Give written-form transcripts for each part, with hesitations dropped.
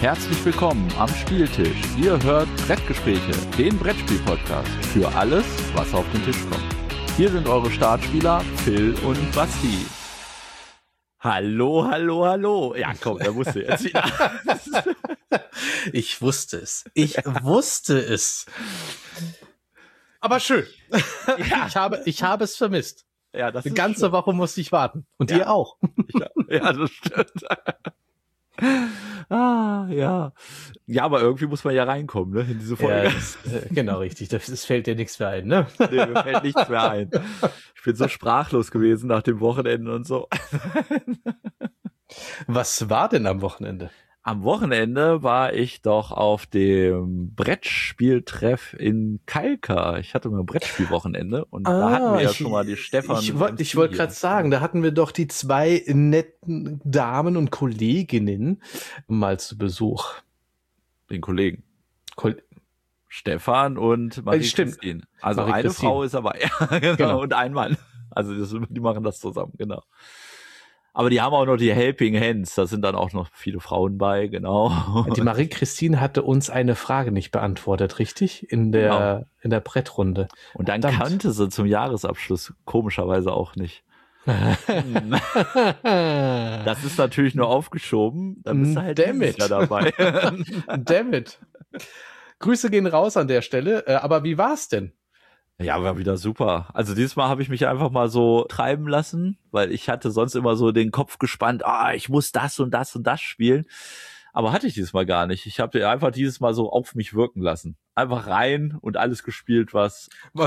Herzlich willkommen am Spieltisch. Ihr hört Brettgespräche, den Brettspiel-Podcast für alles, was auf den Tisch kommt. Hier sind eure Startspieler Phil und Basti. Hallo, hallo, hallo. Ja, komm, da musst du jetzt wieder. Ich wusste es. Aber schön. Ja. Ich habe es vermisst. Ja, das Eine ist ganze Woche musste ich warten. Und Ja. ihr auch. Ja, das stimmt. Ja. Ja, aber irgendwie muss man ja reinkommen, ne, in diese Folge. Ja, genau, richtig. Das fällt dir nichts mehr ein, ne? Nee, mir fällt nichts mehr ein. Ich bin so sprachlos gewesen nach dem Wochenende und so. Was war denn am Wochenende? Am Wochenende war ich doch auf dem Brettspieltreff in Kalka. Ich hatte mal ein Brettspielwochenende und da hatten wir ja schon mal die Stefan. Ich wollte gerade sagen, da hatten wir doch die zwei netten Damen und Kolleginnen mal zu Besuch. Den Kollegen. Stefan und Marie-Christine. Also eine Frau ist aber, ja, genau, und ein Mann. Also die machen das zusammen, genau. Aber die haben auch noch die Helping Hands, da sind dann auch noch viele Frauen bei, genau. Die Marie-Christine hatte uns eine Frage nicht beantwortet, richtig? In der Brettrunde. Und dann kannte sie zum Jahresabschluss komischerweise auch nicht. Das ist natürlich nur aufgeschoben, dann bist du halt dieses Jahr dabei. Damn it. Grüße gehen raus an der Stelle, aber wie war's denn? Ja, war wieder super. Also dieses Mal habe ich mich einfach mal so treiben lassen, weil ich hatte sonst immer so den Kopf gespannt, ich muss das und das und das spielen. Aber hatte ich dieses Mal gar nicht. Ich habe einfach dieses Mal so auf mich wirken lassen. Einfach rein und alles gespielt, was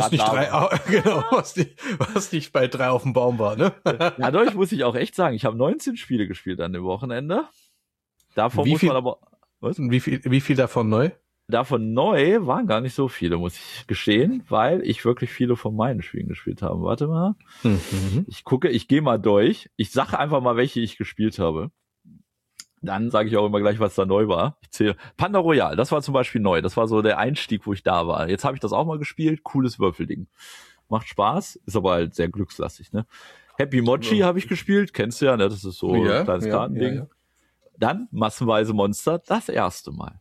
nicht bei 3 auf dem Baum war, ne? Ja, dadurch muss ich auch echt sagen, ich habe 19 Spiele gespielt an dem Wochenende. Davon Wie viel davon neu? Davon neu waren gar nicht so viele, muss ich gestehen, weil ich wirklich viele von meinen Spielen gespielt habe. Warte mal. Mhm. Ich gehe mal durch. Ich sage einfach mal, welche ich gespielt habe. Dann sage ich auch immer gleich, was da neu war. Ich zähle Panda Royal, das war zum Beispiel neu. Das war so der Einstieg, wo ich da war. Jetzt habe ich das auch mal gespielt. Cooles Würfelding. Macht Spaß, ist aber halt sehr glückslastig, ne? Happy Mochi habe ich gespielt. Kennst du ja, ne? Das ist so ein kleines Kartending. Ja. Dann massenweise Monster, das erste Mal.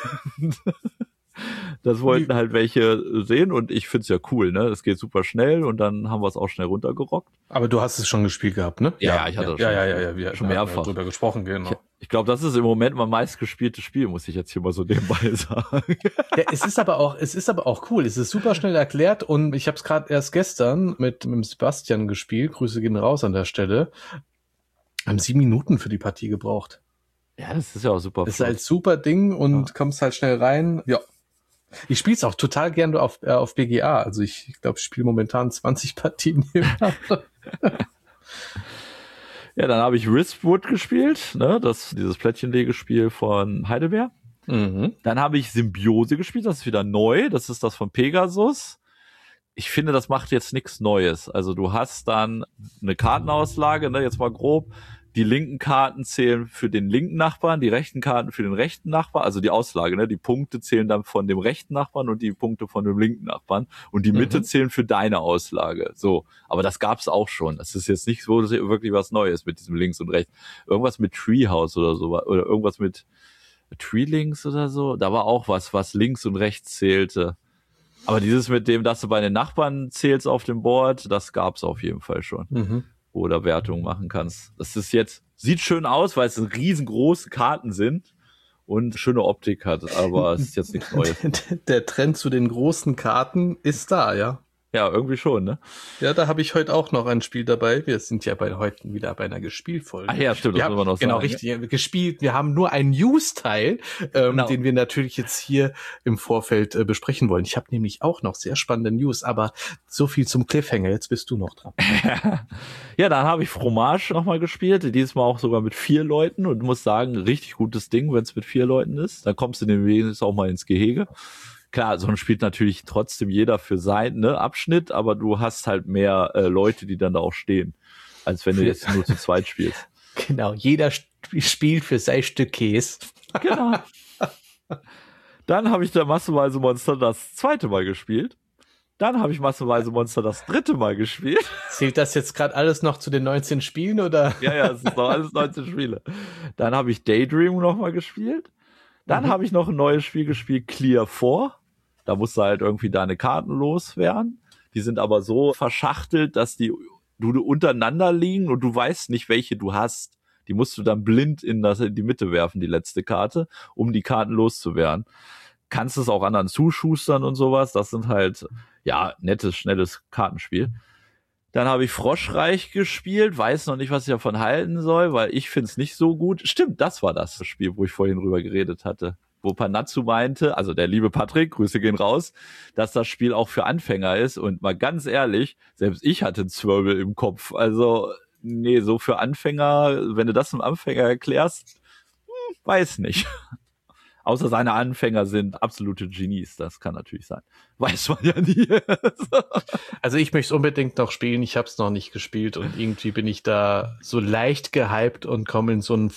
Das wollten halt welche sehen und ich find's ja cool, ne? Es geht super schnell und dann haben wir es auch schnell runtergerockt. Aber du hast es schon gespielt gehabt, ne? Ja, ich hatte das schon mehrfach drüber gesprochen, genau. Ich glaube, das ist im Moment mein meistgespieltes Spiel, muss ich jetzt hier mal so nebenbei sagen. Ja, es ist aber auch cool. Es ist super schnell erklärt und ich habe es gerade erst gestern mit dem Sebastian gespielt. Grüße gehen raus an der Stelle. Haben 7 Minuten für die Partie gebraucht. Ja, das ist ja auch super. Das ist halt super Ding und kommst halt schnell rein. Ja. Ich spiele es auch total gerne auf BGA. Also ich glaube, ich spiele momentan 20 Partien im Jahr. Ja, dann habe ich Riftwood gespielt, ne? Dieses Plättchenlegespiel von Heidelberg. Mhm. Dann habe ich Symbiose gespielt, das ist wieder neu. Das ist das von Pegasus. Ich finde, das macht jetzt nichts Neues. Also du hast dann eine Kartenauslage, ne? Jetzt mal grob. Die linken Karten zählen für den linken Nachbarn, die rechten Karten für den rechten Nachbarn, also die Auslage, ne? Die Punkte zählen dann von dem rechten Nachbarn und die Punkte von dem linken Nachbarn und die Mitte zählen für deine Auslage. So, aber das gab's auch schon. Das ist jetzt nicht so wirklich was Neues mit diesem links und rechts. Irgendwas mit Treehouse oder so oder irgendwas mit Treelinks oder so. Da war auch was links und rechts zählte. Aber dieses mit dem, dass du bei den Nachbarn zählst auf dem Board, das gab's auf jeden Fall schon. Mhm. Oder Wertung machen kannst. Das ist jetzt, sieht schön aus, weil es riesengroße Karten sind und schöne Optik hat, aber es ist jetzt nichts Neues. Der Trend zu den großen Karten ist da, ja. Ja, irgendwie schon, ne? Ja, da habe ich heute auch noch ein Spiel dabei. Wir sind ja heute wieder bei einer Gespielfolge. Ach ja, stimmt, das müssen wir noch sagen. Genau, richtig. Ja. Gespielt. Wir haben nur einen News-Teil, Genau. den wir natürlich jetzt hier im Vorfeld besprechen wollen. Ich habe nämlich auch noch sehr spannende News, aber so viel zum Cliffhanger. Jetzt bist du noch dran. Ja, dann habe ich Fromage nochmal gespielt. Dieses Mal auch sogar mit 4 Leuten und muss sagen, richtig gutes Ding, wenn es mit 4 Leuten ist. Dann kommst du wenigstens auch mal ins Gehege. Klar, so spielt natürlich trotzdem jeder für seinen Abschnitt, aber du hast halt mehr Leute, die dann da auch stehen, als wenn du jetzt nur zu zweit spielst. Genau, jeder spielt für sein Stück Käse. Genau. Dann habe ich da massenweise Monster das 2. Mal gespielt. Dann habe ich massenweise Monster das 3. Mal gespielt. Zählt das jetzt gerade alles noch zu den 19 Spielen, oder? Ja, es ist noch alles 19 Spiele. Dann habe ich Daydream noch mal gespielt. Dann habe ich noch ein neues Spiel gespielt, Clear 4. Da musst du halt irgendwie deine Karten loswerden. Die sind aber so verschachtelt, dass die untereinander liegen und du weißt nicht, welche du hast. Die musst du dann blind in die Mitte werfen, die letzte Karte, um die Karten loszuwerden. Kannst es auch anderen zuschustern und sowas. Das sind halt, ja, nettes, schnelles Kartenspiel. Dann habe ich Froschreich gespielt, weiß noch nicht, was ich davon halten soll, weil ich finde es nicht so gut. Stimmt, das war das Spiel, wo ich vorhin drüber geredet hatte. Wo Panatsu meinte, also der liebe Patrick, Grüße gehen raus, dass das Spiel auch für Anfänger ist. Und mal ganz ehrlich, selbst ich hatte einen Zwirbel im Kopf. Also, nee, so für Anfänger, wenn du das einem Anfänger erklärst, weiß nicht. Außer seine Anfänger sind absolute Genies, das kann natürlich sein. Weiß man ja nie. Also ich möchte es unbedingt noch spielen, ich habe es noch nicht gespielt und irgendwie bin ich da so leicht gehypt und komme in so eine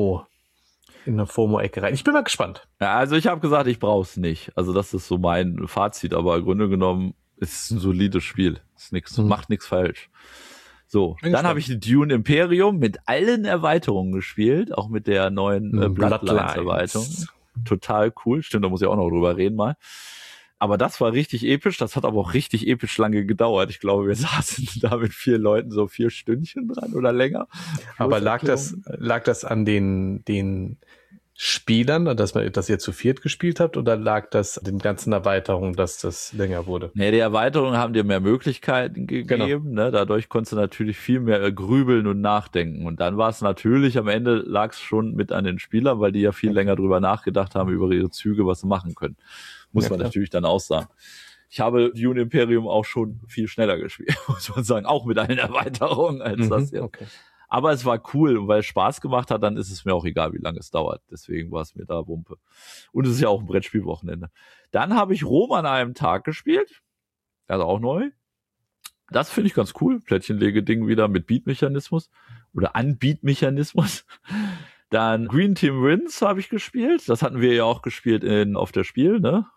FOMO-Ecke rein. Ich bin mal gespannt. Ja, also ich habe gesagt, ich brauche es nicht. Also das ist so mein Fazit, aber im Grunde genommen ist es ein solides Spiel. Ist nix, macht nichts falsch. So, dann habe ich die Dune Imperium mit allen Erweiterungen gespielt, auch mit der neuen Bloodlines-Erweiterung. Total cool. Stimmt, da muss ich auch noch drüber reden mal. Aber das war richtig episch. Das hat aber auch richtig episch lange gedauert. Ich glaube, wir saßen da mit 4 Leuten so 4 Stündchen dran oder länger. Aber lag das an den Spielern, dass ihr zu viert gespielt habt, oder lag das an den ganzen Erweiterungen, dass das länger wurde? Nee, die Erweiterungen haben dir mehr Möglichkeiten gegeben. Genau. Ne? Dadurch konntest du natürlich viel mehr grübeln und nachdenken. Und dann war es natürlich, am Ende lag es schon mit an den Spielern, weil die ja viel länger drüber nachgedacht haben, über ihre Züge, was sie machen können. Muss man natürlich dann auch sagen. Ich habe Dune Imperium auch schon viel schneller gespielt, muss man sagen. Auch mit allen Erweiterungen als das jetzt. Okay. Aber es war cool, und weil es Spaß gemacht hat, dann ist es mir auch egal, wie lange es dauert. Deswegen war es mir da Wumpe. Und es ist ja auch ein Brettspielwochenende. Dann habe ich Rom an einem Tag gespielt. Also auch neu. Das finde ich ganz cool. Plättchenlege-Ding wieder mit Beat-Mechanismus. Oder An-Beat-Mechanismus. Dann Green Team Wins habe ich gespielt. Das hatten wir ja auch gespielt auf der Spiel, ne?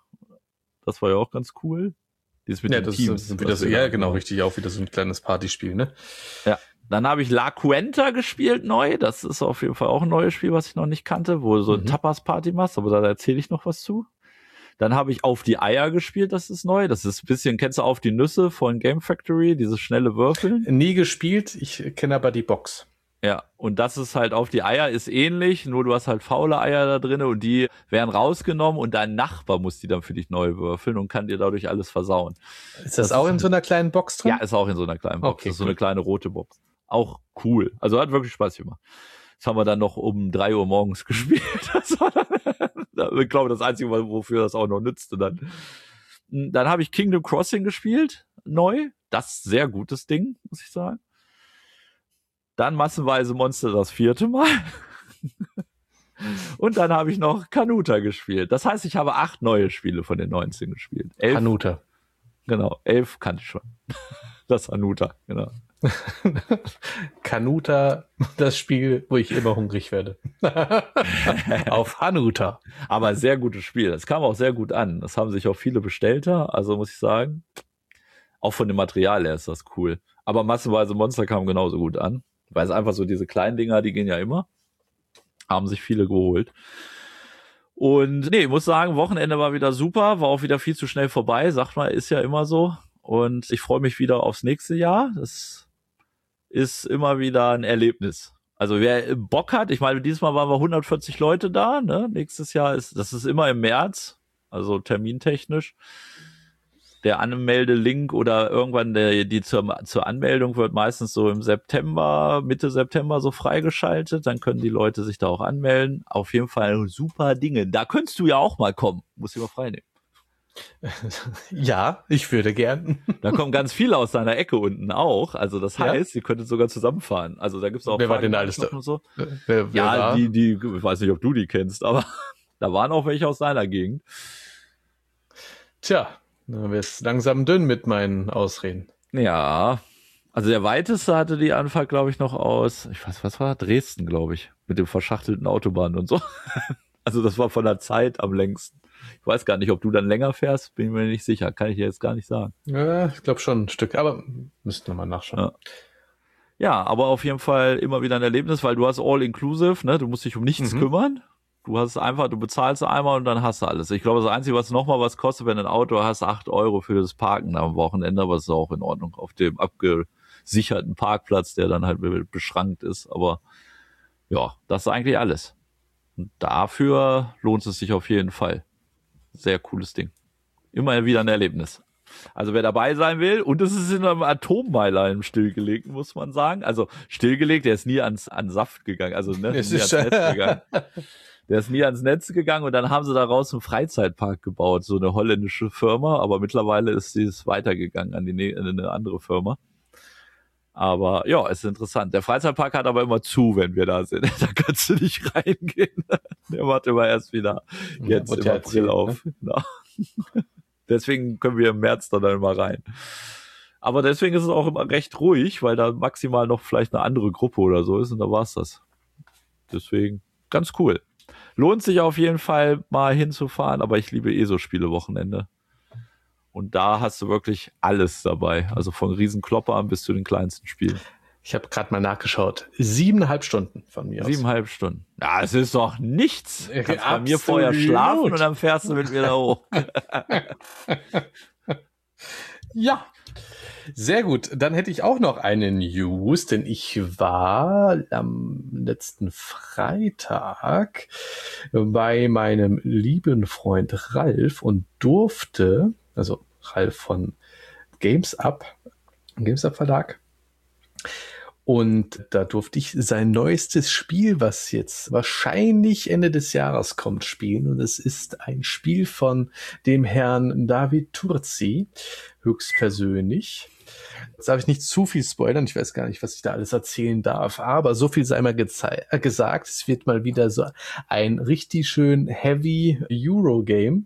Das war ja auch ganz cool. Dieses mit den Teams. Ja, genau, richtig. Auch wieder so ein kleines Partyspiel, ne? Ja. Dann habe ich La Cuenta gespielt neu. Das ist auf jeden Fall auch ein neues Spiel, was ich noch nicht kannte, wo du so ein Tapas-Party machst, aber da erzähle ich noch was zu. Dann habe ich Auf die Eier gespielt, das ist neu. Das ist ein bisschen, kennst du Auf die Nüsse von Game Factory, dieses schnelle Würfeln? Nie gespielt, ich kenne aber die Box. Ja, und das ist halt Auf die Eier, ist ähnlich, nur du hast halt faule Eier da drin und die werden rausgenommen und dein Nachbar muss die dann für dich neu würfeln und kann dir dadurch alles versauen. Ist das auch in so einer kleinen Box drin? Ja, ist auch in so einer kleinen Box. Okay, das ist so eine kleine rote Box. Auch cool. Also hat wirklich Spaß gemacht. Das haben wir dann noch um 3 Uhr morgens gespielt. Das war dann, ich glaube, das Einzige, wofür das auch noch nützte dann. Dann habe ich Kingdom Crossing gespielt, neu. Das ist sehr gutes Ding, muss ich sagen. Dann massenweise Monster das 4. Mal. Und dann habe ich noch Kanuta gespielt. Das heißt, ich habe 8 neue Spiele von den 19 gespielt. 11, Kanuta. Genau, 11 kannte ich schon. Das Hanuta, genau. Kanuta, das Spiel, wo ich immer hungrig werde. Auf Hanuta. Aber sehr gutes Spiel. Das kam auch sehr gut an. Das haben sich auch viele bestellt. Also muss ich sagen, auch von dem Material her ist das cool. Aber massenweise Monster kamen genauso gut an. Weil es einfach so diese kleinen Dinger, die gehen ja immer. Haben sich viele geholt. Und nee, ich muss sagen, Wochenende war wieder super. War auch wieder viel zu schnell vorbei. Sagt mal, ist ja immer so. Und ich freue mich wieder aufs nächste Jahr. Das ist immer wieder ein Erlebnis. Also wer Bock hat, ich meine, dieses Mal waren wir 140 Leute da, ne? Nächstes Jahr das ist immer im März, also termintechnisch. Der Anmeldelink oder irgendwann die zur Anmeldung wird meistens so im September, Mitte September so freigeschaltet. Dann können die Leute sich da auch anmelden. Auf jeden Fall super Dinge. Da könntest du ja auch mal kommen. Musst du mal freinehmen. Ja, ich würde gern. Da kommen ganz viele aus deiner Ecke unten auch. Also das heißt, ihr könntet sogar zusammenfahren. Also da gibt's auch. Wer war denn alles da? Und so. Wer war? Die, ich weiß nicht, ob du die kennst, aber da waren auch welche aus deiner Gegend. Tja, dann wird's langsam dünn mit meinen Ausreden. Ja, also der weiteste hatte die Anfahrt, glaube ich, noch aus, ich weiß, was war? Dresden, glaube ich, mit dem verschachtelten Autobahn und so. Also das war von der Zeit am längsten. Ich weiß gar nicht, ob du dann länger fährst, bin mir nicht sicher. Kann ich dir jetzt gar nicht sagen. Ja, ich glaube schon ein Stück, aber müssten wir mal nachschauen. Ja, aber auf jeden Fall immer wieder ein Erlebnis, weil du hast All-Inclusive, ne? Du musst dich um nichts kümmern. Du bezahlst einmal und dann hast du alles. Ich glaube, das Einzige, was nochmal was kostet, wenn du ein Auto hast, 8 Euro für das Parken am Wochenende, aber es ist auch in Ordnung auf dem abgesicherten Parkplatz, der dann halt beschrankt ist. Aber ja, das ist eigentlich alles. Und dafür lohnt es sich auf jeden Fall. Sehr cooles Ding. Immer wieder ein Erlebnis. Also wer dabei sein will, und es ist in einem Atommeiler im Stillgelegten, muss man sagen. Also stillgelegt, der ist nie an Saft gegangen, also nie ans Netz gegangen. Der ist nie ans Netz gegangen und dann haben sie daraus einen Freizeitpark gebaut, so eine holländische Firma, aber mittlerweile ist sie weitergegangen an eine andere Firma. Aber ja, es ist interessant. Der Freizeitpark hat aber immer zu, wenn wir da sind. Da kannst du nicht reingehen. Der macht immer erst wieder jetzt im April auf. Ne? Genau. Deswegen können wir im März dann immer rein. Aber deswegen ist es auch immer recht ruhig, weil da maximal noch vielleicht eine andere Gruppe oder so ist und da war's das. Deswegen ganz cool. Lohnt sich auf jeden Fall mal hinzufahren, aber ich liebe so Spiele-Wochenende. Und da hast du wirklich alles dabei. Also von Riesenkloppern bis zu den kleinsten Spielen. Ich habe gerade mal nachgeschaut. 7,5 Stunden von mir aus. 7,5 Stunden. Ja, es ist doch nichts. Du kannst bei mir vorher schlafen und dann fährst du mit mir da hoch. Ja, sehr gut. Dann hätte ich auch noch eine News, denn ich war am letzten Freitag bei meinem lieben Freund Ralf und durfte, also Ralf von GamesUp Verlag, und da durfte ich sein neuestes Spiel, was jetzt wahrscheinlich Ende des Jahres kommt, spielen. Und es ist ein Spiel von dem Herrn David Turci, höchstpersönlich. Jetzt darf ich nicht zu viel spoilern, ich weiß gar nicht, was ich da alles erzählen darf, aber so viel sei mal gesagt, es wird mal wieder so ein richtig schön heavy Eurogame.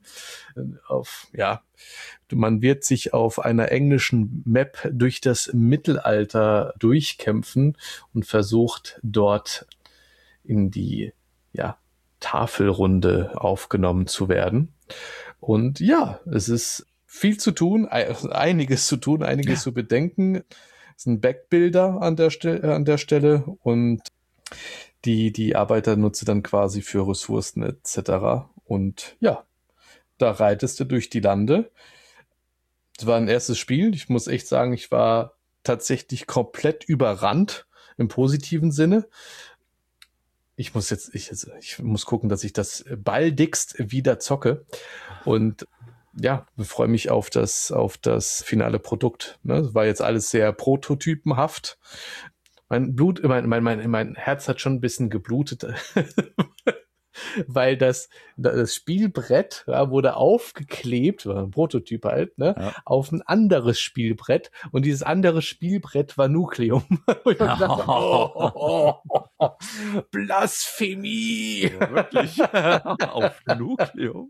Man wird sich auf einer englischen Map durch das Mittelalter durchkämpfen und versucht dort in die Tafelrunde aufgenommen zu werden. Und ja, es ist viel zu tun, einiges zu tun, einiges zu bedenken. Es sind Backbilder an der Stelle und die Arbeiter nutze dann quasi für Ressourcen etc. Und ja, da reitest du durch die Lande. Es war ein erstes Spiel. Ich muss echt sagen, ich war tatsächlich komplett überrannt im positiven Sinne. Ich muss gucken, dass ich das baldigst wieder zocke. Und ja, ich freue mich auf das finale Produkt. Ne? Das war jetzt alles sehr prototypenhaft. Mein Herz hat schon ein bisschen geblutet, weil das Spielbrett wurde aufgeklebt, war ein Prototyp halt, ne, auf ein anderes Spielbrett und dieses andere Spielbrett war Nucleum. Und ich hab gedacht, Blasphemie! Wirklich? Auf Nucleum?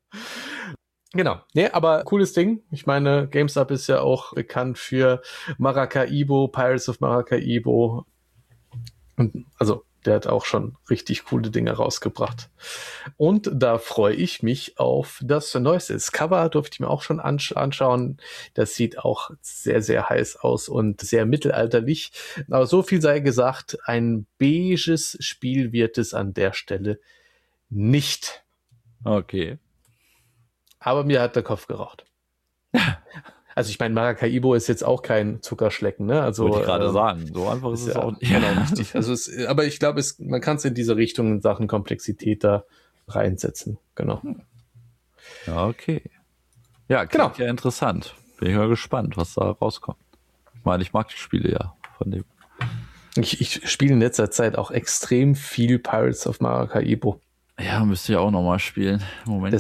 Genau. Nee, aber cooles Ding. Ich meine, GamesUp ist ja auch bekannt für Maracaibo, Pirates of Maracaibo. Und also, der hat auch schon richtig coole Dinge rausgebracht. Und da freue ich mich auf das Neueste. Das Cover durfte ich mir auch schon anschauen. Das sieht auch sehr, sehr heiß aus und sehr mittelalterlich. Aber so viel sei gesagt, ein beiges Spiel wird es an der Stelle nicht. Okay. Aber mir hat der Kopf geraucht. Also ich meine, Maracaibo ist jetzt auch kein Zuckerschlecken, ne? Also wollte ich gerade sagen, so einfach ist es auch nicht. Genau, richtig. Also aber ich glaube, man kann es in diese Richtung in Sachen Komplexität da reinsetzen. Genau. Ja, okay. Ja, klingt ja interessant. Bin ich mal gespannt, was da rauskommt. Ich meine, ich mag die Spiele ja von dem. Ich spiele in letzter Zeit auch extrem viel Pirates of Maracaibo. Ja, müsste ich auch nochmal spielen. Moment.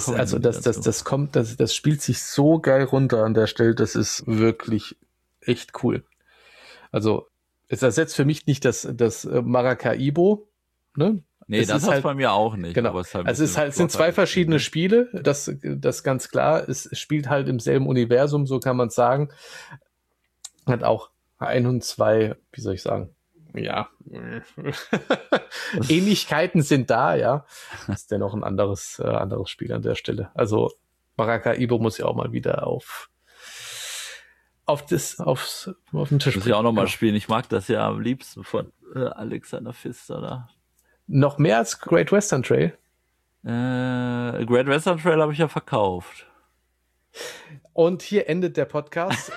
Das spielt sich so geil runter an der Stelle. Das ist wirklich echt cool. Also, es ersetzt für mich nicht das Maracaibo, ne? Nee, das hat's halt bei mir auch nicht. Genau. Aber es sind zwei verschiedene Spiele. Das ganz klar. Es spielt halt im selben Universum, so kann man sagen. Hat auch ein und zwei, wie soll ich sagen? Ja, Ähnlichkeiten sind da, ja. Ist dennoch ein anderes Spiel an der Stelle. Also Maracaibo muss ja auch mal wieder auf den Tisch. Muss ich auch noch mal spielen. Ich mag das ja am liebsten von Alexander Pfister da. Noch mehr als Great Western Trail? Great Western Trail habe ich ja verkauft. Und hier endet der Podcast.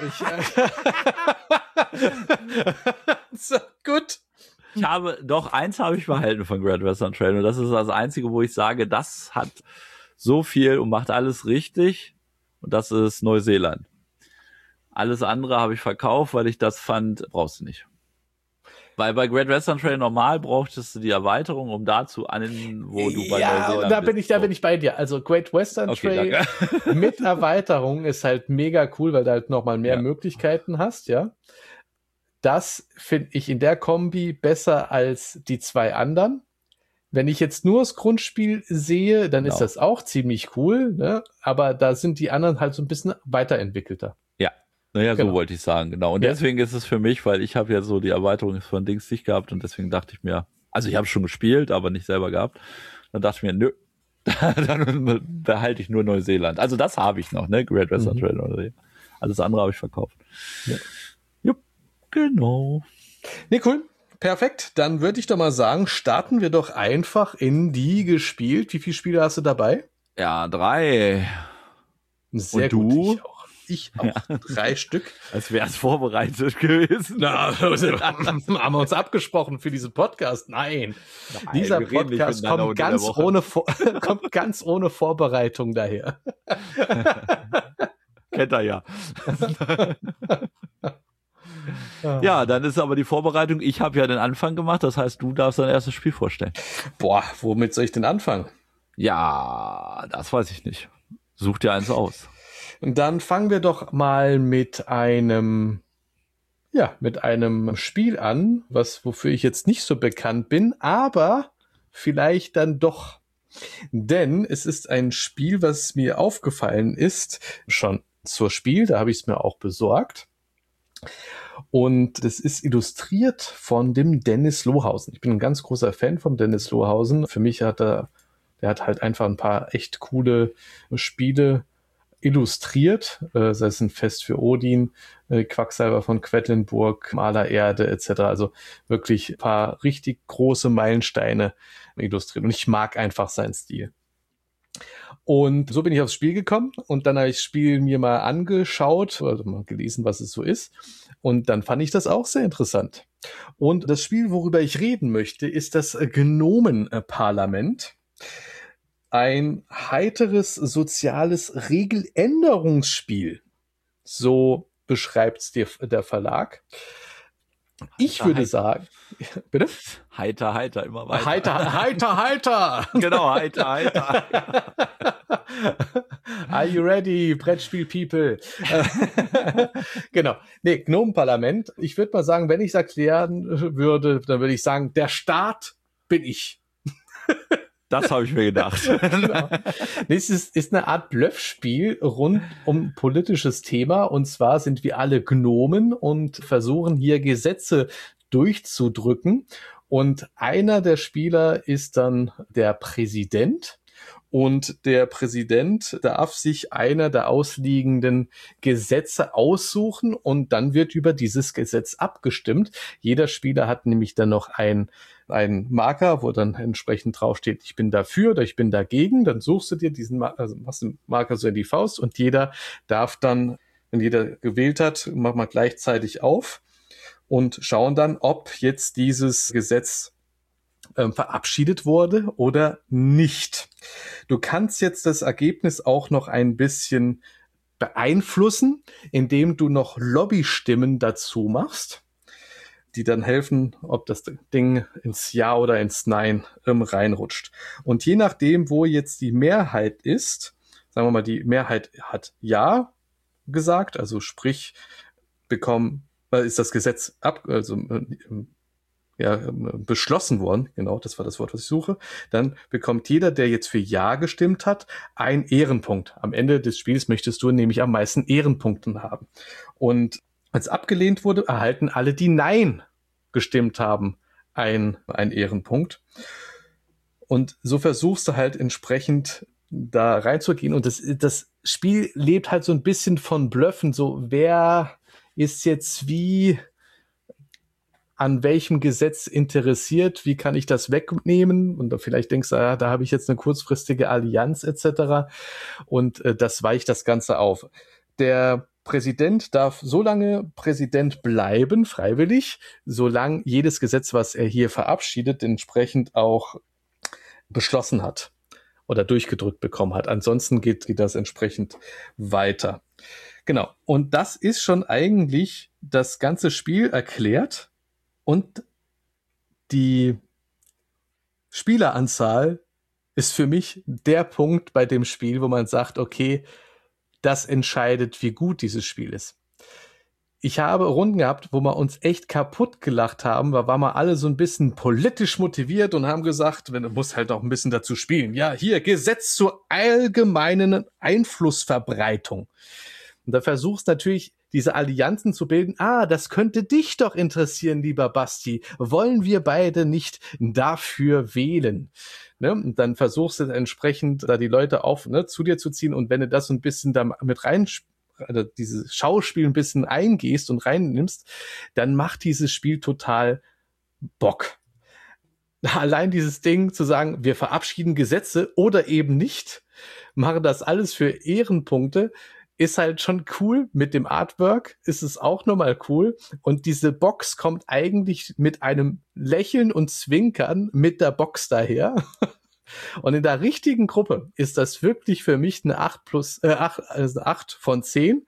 So, gut. Eins habe ich behalten von Great Western Trail und das ist das Einzige, wo ich sage, das hat so viel und macht alles richtig und das ist Neuseeland. Alles andere habe ich verkauft, weil ich das fand, brauchst du nicht. Weil bei Great Western Trail normal brauchtest du die Erweiterung, um dazu wo du bei Neuseeland bist. Da bin ich bei dir. Also Great Western Trail mit Erweiterung ist halt mega cool, weil du halt nochmal mehr Möglichkeiten hast, ja. Das finde ich in der Kombi besser als die 2 anderen. Wenn ich jetzt nur das Grundspiel sehe, dann ist das auch ziemlich cool, ne? Aber da sind die anderen halt so ein bisschen weiterentwickelter. Ja, naja, so wollte ich sagen, genau. Und deswegen ist es für mich, weil ich habe ja so die Erweiterung von Dings nicht gehabt und deswegen dachte ich mir, also ich habe schon gespielt, aber nicht selber gehabt. Dann dachte ich mir, nö, dann behalte ich nur Neuseeland. Also das habe ich noch, ne? Great Western Trail oder alles andere habe ich verkauft. Ja. Genau. Nee, cool. Perfekt. Dann würde ich doch mal sagen, starten wir doch einfach in die gespielt. Wie viele Spiele hast du dabei? Ja, 3. Sehr und du? Gut. Ich auch. 3 Stück. Als wäre es vorbereitet gewesen. Na, haben wir uns abgesprochen für diesen Podcast? Nein. Dieser Podcast kommt ganz ohne Vorbereitung daher. Kennt er ja. Ja, dann ist aber die Vorbereitung, ich habe ja den Anfang gemacht, das heißt, du darfst dein erstes Spiel vorstellen. Boah, womit soll ich denn anfangen? Ja, das weiß ich nicht. Such dir eins aus. Und dann fangen wir doch mal mit einem Spiel an, wofür ich jetzt nicht so bekannt bin, aber vielleicht dann doch. Denn es ist ein Spiel, was mir aufgefallen ist, schon zur Spiel, da habe ich es mir auch besorgt. Und das ist illustriert von dem Dennis Lohausen. Ich bin ein ganz großer Fan von Dennis Lohausen. Für mich der hat halt einfach ein paar echt coole Spiele illustriert, sei es ein Fest für Odin, Quacksalber von Quedlinburg, Maler Erde etc. Also wirklich ein paar richtig große Meilensteine illustriert. Und ich mag einfach seinen Stil. Und so bin ich aufs Spiel gekommen und dann habe ich das Spiel mir mal angeschaut, also mal gelesen, was es so ist. Und dann fand ich das auch sehr interessant. Und das Spiel, worüber ich reden möchte, ist das Gnomenparlament. Ein heiteres, soziales Regeländerungsspiel. So beschreibt es der Verlag. Ich würde sagen, bitte? Heiter, immer weiter. Heiter. Genau, heiter. Are you ready, Brettspiel-People? Genau. Nee, Gnomenparlament. Ich würde mal sagen, wenn ich es erklären würde, dann würde ich sagen, der Staat bin ich. Das habe ich mir gedacht. Genau. Das ist eine Art Bluffspiel rund um politisches Thema. Und zwar sind wir alle Gnomen und versuchen hier Gesetze durchzudrücken. Und einer der Spieler ist dann der Präsident. Und der Präsident darf sich einer der ausliegenden Gesetze aussuchen und dann wird über dieses Gesetz abgestimmt. Jeder Spieler hat nämlich dann noch einen Marker, wo dann entsprechend draufsteht, ich bin dafür oder ich bin dagegen. Dann suchst du dir machst den Marker so in die Faust und jeder darf dann, wenn jeder gewählt hat, machen wir gleichzeitig auf und schauen dann, ob jetzt dieses Gesetz verabschiedet wurde oder nicht. Du kannst jetzt das Ergebnis auch noch ein bisschen beeinflussen, indem du noch Lobbystimmen dazu machst, die dann helfen, ob das Ding ins Ja oder ins Nein reinrutscht. Und je nachdem, wo jetzt die Mehrheit ist, sagen wir mal, die Mehrheit hat Ja gesagt, also sprich, ist das Gesetz beschlossen worden, genau, das war das Wort, was ich suche, dann bekommt jeder, der jetzt für Ja gestimmt hat, einen Ehrenpunkt. Am Ende des Spiels möchtest du nämlich am meisten Ehrenpunkten haben. Und als abgelehnt wurde, erhalten alle, die Nein gestimmt haben, einen Ehrenpunkt. Und so versuchst du halt entsprechend da reinzugehen. Und das Spiel lebt halt so ein bisschen von Bluffen, so wer ist jetzt wie an welchem Gesetz interessiert, wie kann ich das wegnehmen? Und da vielleicht denkst du, da habe ich jetzt eine kurzfristige Allianz etc. Und das weicht das Ganze auf. Der Präsident darf so lange Präsident bleiben, freiwillig, solange jedes Gesetz, was er hier verabschiedet, entsprechend auch beschlossen hat oder durchgedrückt bekommen hat. Ansonsten geht das entsprechend weiter. Genau. Und das ist schon eigentlich das ganze Spiel erklärt und die Spieleranzahl ist für mich der Punkt bei dem Spiel, wo man sagt, okay, das entscheidet, wie gut dieses Spiel ist. Ich habe Runden gehabt, wo wir uns echt kaputt gelacht haben, da waren wir alle so ein bisschen politisch motiviert und haben gesagt, du musst halt auch ein bisschen dazu spielen. Ja, hier, Gesetz zur allgemeinen Einflussverbreitung. Und da versuchst natürlich, diese Allianzen zu bilden. Das könnte dich doch interessieren, lieber Basti. Wollen wir beide nicht dafür wählen? Ne? Und dann versuchst du entsprechend da die Leute zu dir zu ziehen. Und wenn du das so ein bisschen da mit rein, also dieses Schauspiel ein bisschen eingehst und reinnimmst, dann macht dieses Spiel total Bock. Allein dieses Ding zu sagen, wir verabschieden Gesetze oder eben nicht, machen das alles für Ehrenpunkte, ist halt schon cool. Mit dem Artwork ist es auch nochmal cool. Und diese Box kommt eigentlich mit einem Lächeln und Zwinkern mit der Box daher. Und in der richtigen Gruppe ist das wirklich für mich eine 8 von 10.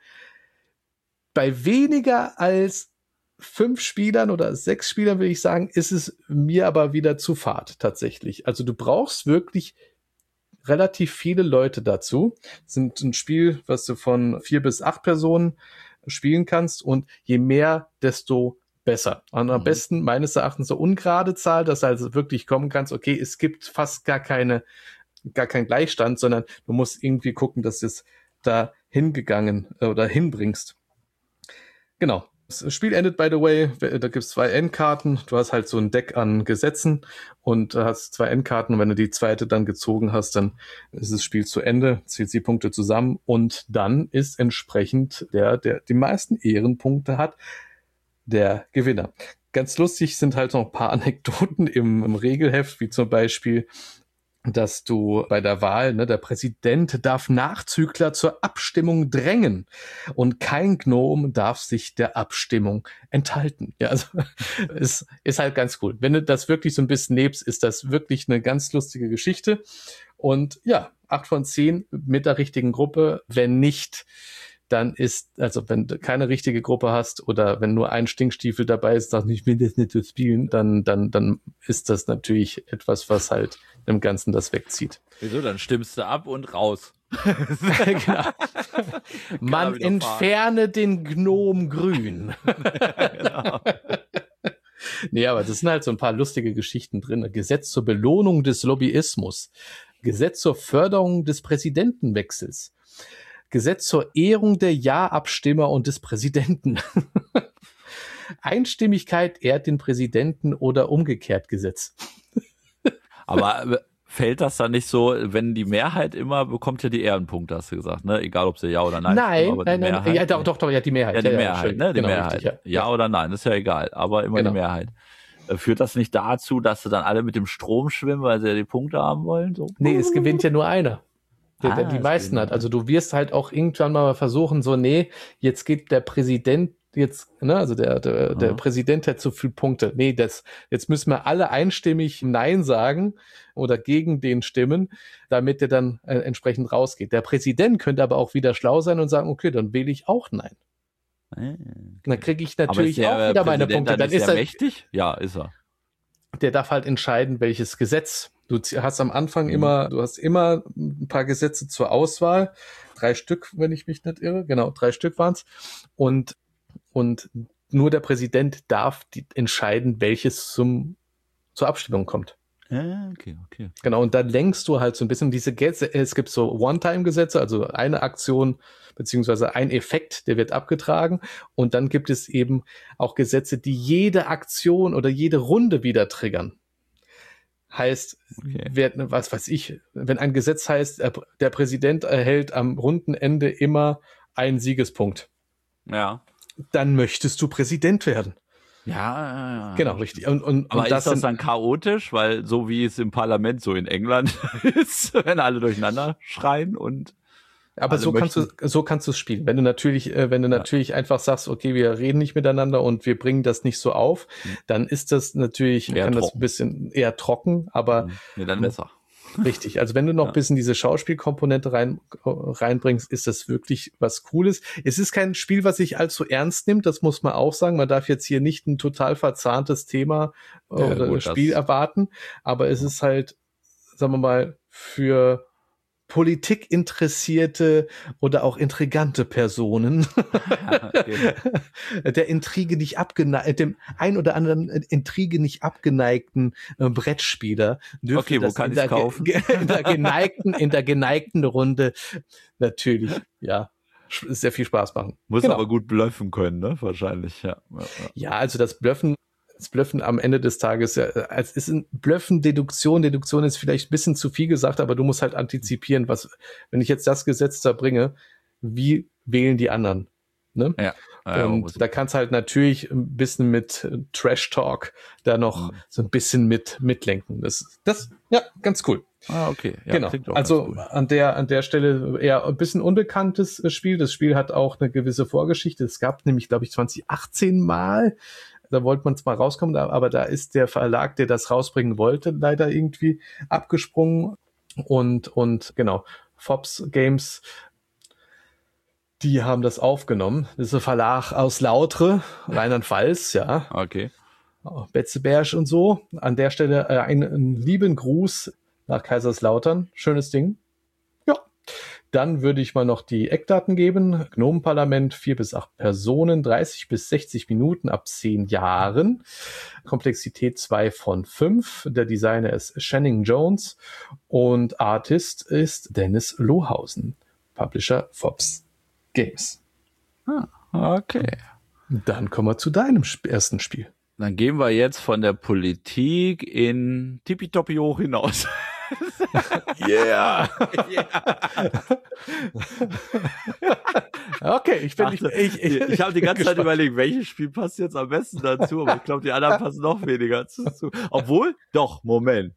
Bei weniger als 5 Spielern oder 6 Spielern, will ich sagen, ist es mir aber wieder zu fad tatsächlich. Also du brauchst wirklich relativ viele Leute dazu. Das sind ein Spiel, was du von 4 bis 8 Personen spielen kannst und je mehr, desto besser. Und am besten meines Erachtens so ungerade Zahl, dass du also wirklich kommen kannst, okay, es gibt fast gar keinen Gleichstand, sondern du musst irgendwie gucken, dass du es da hingegangen oder hinbringst. Genau. Das Spiel endet, by the way, da gibt's 2 Endkarten. Du hast halt so ein Deck an Gesetzen und hast 2 Endkarten. Und wenn du die zweite dann gezogen hast, dann ist das Spiel zu Ende, zählt die Punkte zusammen und dann ist entsprechend der die meisten Ehrenpunkte hat, der Gewinner. Ganz lustig sind halt noch ein paar Anekdoten im Regelheft, wie zum Beispiel, dass du bei der Wahl, der Präsident darf Nachzügler zur Abstimmung drängen und kein Gnom darf sich der Abstimmung enthalten. Ja, also ist halt ganz cool. Wenn du das wirklich so ein bisschen nebst, ist das wirklich eine ganz lustige Geschichte. Und ja, 8 von 10 mit der richtigen Gruppe. Wenn nicht, dann wenn du keine richtige Gruppe hast oder wenn nur ein Stinkstiefel dabei ist, sagt, ich will das nicht so spielen, dann ist das natürlich etwas, was halt dem Ganzen das wegzieht. Wieso? Dann stimmst du ab und raus. Genau. Man entferne den Gnom grün. Genau. Nee, aber das sind halt so ein paar lustige Geschichten drin. Gesetz zur Belohnung des Lobbyismus. Gesetz zur Förderung des Präsidentenwechsels. Gesetz zur Ehrung der Ja-Abstimmer und des Präsidenten. Einstimmigkeit ehrt den Präsidenten oder umgekehrt Gesetz. Aber fällt das dann nicht so, wenn die Mehrheit immer, bekommt ja die Ehrenpunkte, hast du gesagt, ne? Egal, ob sie ja oder nein stimmen, nein, Mehrheit, ja, doch, ja, die Mehrheit. Ja, die Mehrheit, ne? Die genau, Mehrheit. Richtig, ja oder nein, ist ja egal, aber immer genau. Die Mehrheit. Führt das nicht dazu, dass sie dann alle mit dem Strom schwimmen, weil sie ja die Punkte haben wollen? So? Nee, es gewinnt ja nur einer. Der die meisten hat. Also du wirst halt auch irgendwann mal versuchen, jetzt geht der Präsident also der Präsident hat zu viele Punkte. Nee, jetzt müssen wir alle einstimmig Nein sagen oder gegen den stimmen, damit der dann entsprechend rausgeht. Der Präsident könnte aber auch wieder schlau sein und sagen, okay, dann wähle ich auch Nein. Okay. Dann kriege ich natürlich auch wieder meine Punkte. Dann ist er mächtig? Ja, ist er. Der darf halt entscheiden, welches Gesetz. Du hast am Anfang immer ein paar Gesetze zur Auswahl. 3 Stück, wenn ich mich nicht irre. Genau, 3 Stück waren's. Und nur der Präsident darf entscheiden, welches zur Abstimmung kommt. Okay. Genau, und dann lenkst du halt so ein bisschen diese Gesetze. Es gibt so One-Time-Gesetze, also eine Aktion beziehungsweise ein Effekt, der wird abgetragen. Und dann gibt es eben auch Gesetze, die jede Aktion oder jede Runde wieder triggern. Heißt, was weiß ich, wenn ein Gesetz heißt, der Präsident erhält am Rundenende immer einen Siegespunkt. Ja. Dann möchtest du Präsident werden. Ja. Genau, richtig. Aber und ist das dann chaotisch? Weil so wie es im Parlament so in England ist, wenn alle durcheinander schreien und aber so kannst du es spielen. Wenn du natürlich einfach sagst, okay, wir reden nicht miteinander und wir bringen das nicht so auf, dann ist das natürlich, das ein bisschen eher trocken, aber nee, dann besser. Richtig. Also wenn du noch ein bisschen diese Schauspielkomponente reinbringst, ist das wirklich was Cooles. Es ist kein Spiel, was sich allzu ernst nimmt, das muss man auch sagen. Man darf jetzt hier nicht ein total verzahntes Thema oder Spiel erwarten, aber es ist halt, sagen wir mal, für politikinteressierte oder auch intrigante Personen, der Intrige nicht dem ein oder anderen Intrige nicht abgeneigten Brettspieler dürfen wo kann ich kaufen? in der geneigten Runde natürlich, sehr viel Spaß machen. Muss aber gut bluffen können, ne? Wahrscheinlich, ja. Ja, also das Bluffen am Ende des Tages, es ist ein Bluffen, Deduktion. Deduktion ist vielleicht ein bisschen zu viel gesagt, aber du musst halt antizipieren, wenn ich jetzt das Gesetz da bringe, wie wählen die anderen? Ne? Ja. Und da kannst halt natürlich ein bisschen mit Trash-Talk da noch so ein bisschen mitlenken. Das, ganz cool. Okay. Ja, genau. Also cool. an der Stelle eher ein bisschen unbekanntes Spiel. Das Spiel hat auch eine gewisse Vorgeschichte. Es gab nämlich, glaube ich, 2018 mal. Da wollte man es mal rauskommen, aber da ist der Verlag, der das rausbringen wollte, leider irgendwie abgesprungen. Und genau, Fops Games, die haben das aufgenommen. Das ist ein Verlag aus Lautre, Rheinland-Pfalz, ja. Okay. Betzeberg und so. An der Stelle einen lieben Gruß nach Kaiserslautern. Schönes Ding. Ja. Dann würde ich mal noch die Eckdaten geben. Gnomenparlament, 4 bis 8 Personen, 30 bis 60 Minuten ab 10 Jahren. Komplexität 2 von 5. Der Designer ist Channing Jones und Artist ist Dennis Lohausen. Publisher Fops Games. Okay. Dann kommen wir zu deinem ersten Spiel. Dann gehen wir jetzt von der Politik in Tippitoppi hoch hinaus. Yeah. Okay, ich habe die ganze Zeit überlegt, welches Spiel passt jetzt am besten dazu, aber ich glaube, die anderen passen noch weniger zu. Obwohl, doch, Moment.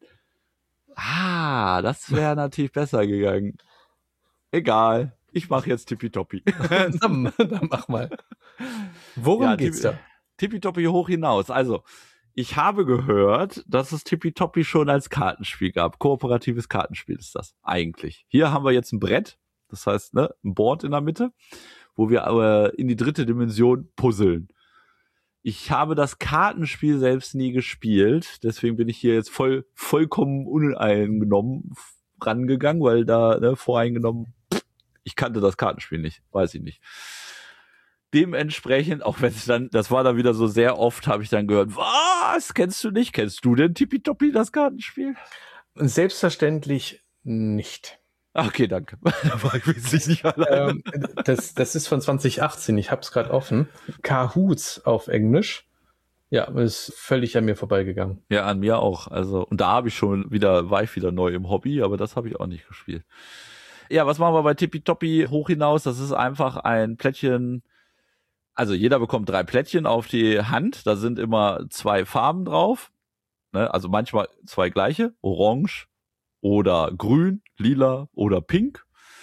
Das wäre natürlich besser gegangen. Egal, ich mache jetzt Tippitoppi. Dann mach mal. Worum geht's da? Tippitoppi hoch hinaus. Also, ich habe gehört, dass es Tippitoppi schon als Kartenspiel gab. Kooperatives Kartenspiel ist das eigentlich. Hier haben wir jetzt ein Brett, das heißt, ein Board in der Mitte, wo wir aber in die 3. Dimension puzzeln. Ich habe das Kartenspiel selbst nie gespielt, deswegen bin ich hier jetzt vollkommen uneingenommen rangegangen, weil da voreingenommen, ich kannte das Kartenspiel nicht, weiß ich nicht. Dementsprechend, auch wenn es dann, das war dann wieder so sehr oft, habe ich dann gehört, was, kennst du nicht? Kennst du denn Tippitoppi, das Kartenspiel? Selbstverständlich nicht. Okay, danke. Da war ich wesentlich nicht alleine. Das ist von 2018, ich habe es gerade offen. Kahoots auf Englisch. Ja, ist völlig an mir vorbeigegangen. Ja, an mir auch. Also, und da war ich wieder neu im Hobby, aber das habe ich auch nicht gespielt. Ja, was machen wir bei Tippitoppi hoch hinaus? Das ist einfach ein Plättchen. Also jeder bekommt 3 Plättchen auf die Hand, da sind immer 2 Farben drauf, ne? Also manchmal 2 gleiche, orange oder grün, lila oder pink.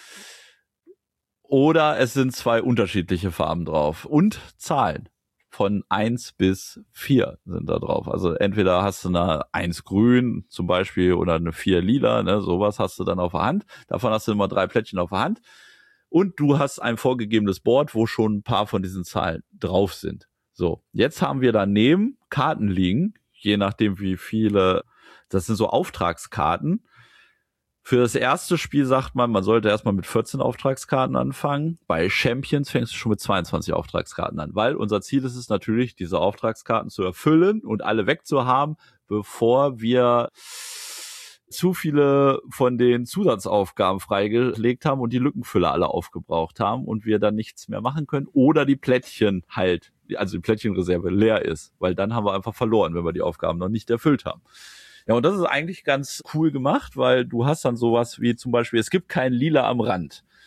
Oder es sind 2 unterschiedliche Farben drauf und Zahlen von 1 bis 4 sind da drauf. Also entweder hast du eine 1 grün zum Beispiel oder eine 4 lila, ne? Sowas hast du dann auf der Hand. Davon hast du immer 3 Plättchen auf der Hand. Und du hast ein vorgegebenes Board, wo schon ein paar von diesen Zahlen drauf sind. So, jetzt haben wir daneben Karten liegen, je nachdem wie viele, das sind so Auftragskarten. Für das erste Spiel sagt man sollte erstmal mit 14 Auftragskarten anfangen. Bei Champions fängst du schon mit 22 Auftragskarten an, weil unser Ziel ist es natürlich, diese Auftragskarten zu erfüllen und alle wegzuhaben, bevor wir zu viele von den Zusatzaufgaben freigelegt haben und die Lückenfüller alle aufgebraucht haben und wir dann nichts mehr machen können oder die Plättchen also die Plättchenreserve leer ist, weil dann haben wir einfach verloren, wenn wir die Aufgaben noch nicht erfüllt haben. Ja, und das ist eigentlich ganz cool gemacht, weil du hast dann sowas wie zum Beispiel, es gibt kein Lila am Rand.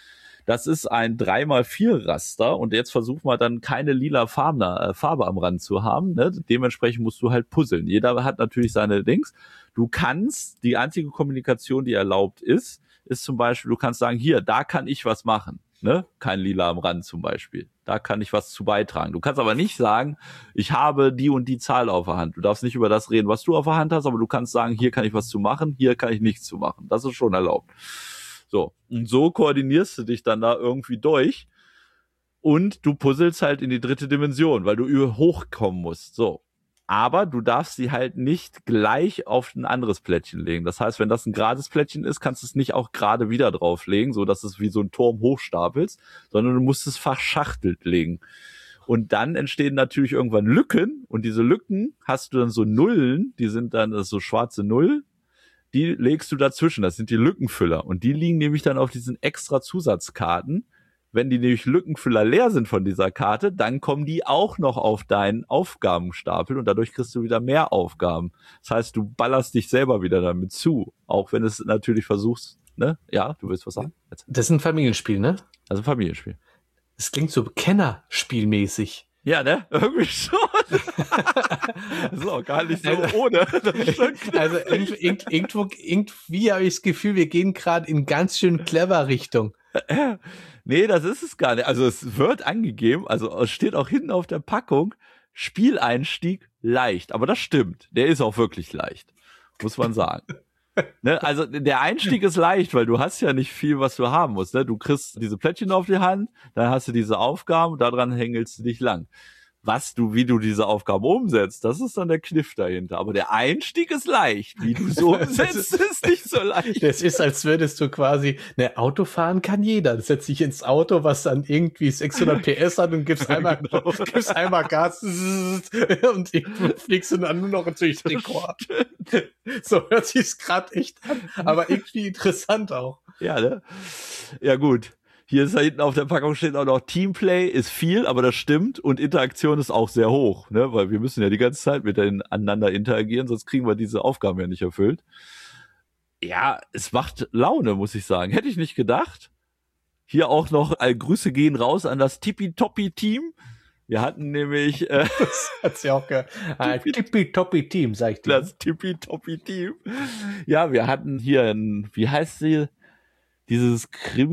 Das ist ein 3x4 Raster und jetzt versuch mal dann keine lila Farbe am Rand zu haben. Ne? Dementsprechend musst du halt puzzeln. Jeder hat natürlich seine Dings. Du kannst, die einzige Kommunikation, die erlaubt ist zum Beispiel, du kannst sagen, hier, da kann ich was machen. Ne? Kein Lila am Rand zum Beispiel. Da kann ich was zu beitragen. Du kannst aber nicht sagen, ich habe die und die Zahl auf der Hand. Du darfst nicht über das reden, was du auf der Hand hast, aber du kannst sagen, hier kann ich was zu machen, hier kann ich nichts zu machen. Das ist schon erlaubt. So. Und so koordinierst du dich dann da irgendwie durch und du puzzelst halt in die 3. Dimension, weil du hochkommen musst. So. Aber du darfst sie halt nicht gleich auf ein anderes Plättchen legen. Das heißt, wenn das ein gerades Plättchen ist, kannst du es nicht auch gerade wieder drauflegen, so dass es wie so ein Turm hochstapelst, sondern du musst es verschachtelt legen. Und dann entstehen natürlich irgendwann Lücken und diese Lücken hast du dann so Nullen, die sind dann so schwarze Null, die legst du dazwischen, das sind die Lückenfüller und die liegen nämlich dann auf diesen extra Zusatzkarten. Wenn die nämlich Lückenfüller leer sind von dieser Karte, dann kommen die auch noch auf deinen Aufgabenstapel und dadurch kriegst du wieder mehr Aufgaben. Das heißt, du ballerst dich selber wieder damit zu, auch wenn es natürlich versuchst, ne? Ja, du willst was sagen? Jetzt. Das ist ein Familienspiel, ne? Also ein Familienspiel. Das klingt so Kennerspielmäßig. Ja, ne? Irgendwie schon. Das ist auch gar nicht so ohne. Also irgendwie habe ich das Gefühl, wir gehen gerade in ganz schön clever Richtung. Nee, das ist es gar nicht. Also es wird angegeben, also es steht auch hinten auf der Packung, Spieleinstieg leicht. Aber das stimmt. Der ist auch wirklich leicht. Muss man sagen. Ne? Also der Einstieg ist leicht, weil du hast ja nicht viel, was du haben musst. Ne? Du kriegst diese Plättchen auf die Hand, dann hast du diese Aufgaben, daran hängelst du dich lang. Wie du diese Aufgaben umsetzt, das ist dann der Kniff dahinter. Aber der Einstieg ist leicht. Wie du so umsetzt, ist nicht so leicht. Das ist, als würdest du quasi, ne, Auto fahren kann jeder. Du setzt dich ins Auto, was dann irgendwie 600 PS hat und gibst einmal Gas und irgendwo fliegst du dann nur noch durch den Rekord. So hört sich's gerade echt an. Aber irgendwie interessant auch. Ja, ne? Ja, gut. Hier ist da hinten auf der Packung steht auch noch Teamplay ist viel, aber das stimmt und Interaktion ist auch sehr hoch, ne, weil wir müssen ja die ganze Zeit miteinander interagieren, sonst kriegen wir diese Aufgaben ja nicht erfüllt. Ja, es macht Laune, muss ich sagen. Hätte ich nicht gedacht. Hier auch noch Grüße gehen raus an das Tippitoppi-Team. Wir hatten nämlich das hat's ja auch gehört. Tippitoppi-Team, sag ich dir. Das Tippitoppi-Team. Ja, wir hatten hier wie heißt sie? Dieses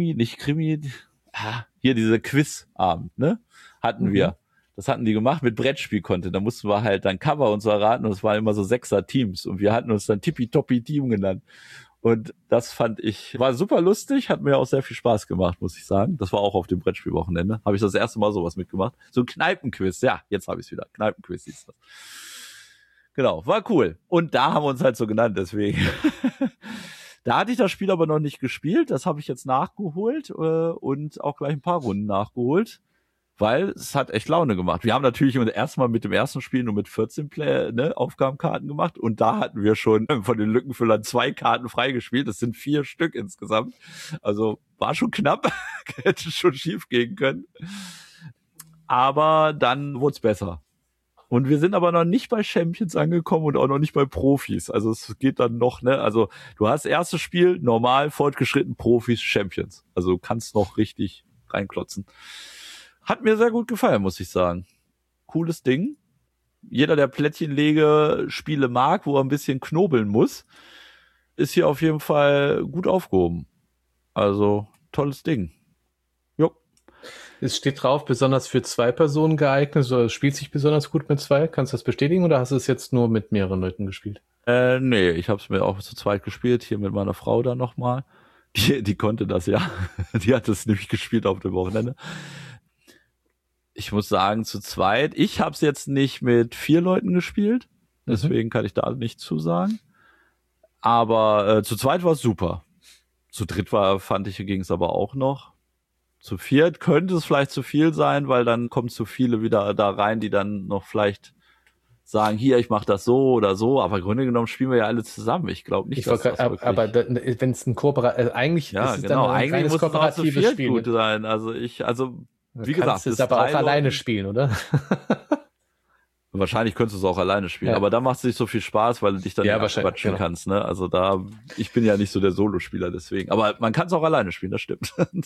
hier dieser Quizabend, ne? Hatten wir. Das hatten die gemacht mit Brettspiel-Content. Da mussten wir halt dann Cover und so erraten und es waren immer so 6er-Teams und wir hatten uns dann Tippitoppi-Team genannt. Und das war super lustig, hat mir auch sehr viel Spaß gemacht, muss ich sagen. Das war auch auf dem Brettspielwochenende. Habe ich das erste Mal sowas mitgemacht. So ein Kneipenquiz, ja, jetzt habe ich es wieder. Kneipenquiz hieß das. Genau, war cool. Und da haben wir uns halt so genannt, deswegen. Da hatte ich das Spiel aber noch nicht gespielt. Das habe ich jetzt nachgeholt und auch gleich ein paar Runden nachgeholt, weil es hat echt Laune gemacht. Wir haben natürlich erstmal mit dem ersten Spiel nur mit 14 Aufgabenkarten gemacht und da hatten wir schon von den Lückenfüllern 2 Karten freigespielt. Das sind 4 Stück insgesamt. Also war schon knapp. Hätte schon schief gehen können. Aber dann wurde es besser. Und wir sind aber noch nicht bei Champions angekommen und auch noch nicht bei Profis. Also es geht dann noch, ne? Also du hast erstes Spiel, normal, fortgeschritten, Profis, Champions. Also du kannst noch richtig reinklotzen. Hat mir sehr gut gefallen, muss ich sagen. Cooles Ding. Jeder, der Plättchenlege-Spiele mag, wo er ein bisschen knobeln muss, ist hier auf jeden Fall gut aufgehoben. Also tolles Ding. Jo. Es steht drauf, besonders für 2 Personen geeignet, so, es spielt sich besonders gut mit 2. Kannst du das bestätigen oder hast du es jetzt nur mit mehreren Leuten gespielt? Nee, ich habe es mir auch zu zweit gespielt, hier mit meiner Frau dann nochmal. Die konnte das ja. Die hat es nämlich gespielt auf dem Wochenende. Ich muss sagen, zu zweit, ich habe es jetzt nicht mit 4 Leuten gespielt, deswegen kann ich da nicht zu sagen. Aber zu zweit war es super. Zu dritt ging es aber auch noch. Zu viert könnte es vielleicht zu viel sein, weil dann kommen zu viele wieder da rein, die dann noch vielleicht sagen, hier, ich mache das so oder so, aber im Grunde genommen spielen wir ja alle zusammen. Ich glaube nicht, dass das wirklich... Aber wenn es ein eigentlich ja, ist es genau, dann ein eigentlich muss kooperatives es auch Spiel. Gut sein. Also wie gesagt, kannst es aber auch alleine spielen, oder? Wahrscheinlich könntest du es auch alleine spielen, ja. Aber da macht es nicht so viel Spaß, weil du dich dann quatschen kannst, ne? Also ich bin ja nicht so der Solospieler deswegen, aber man kann es auch alleine spielen, das stimmt.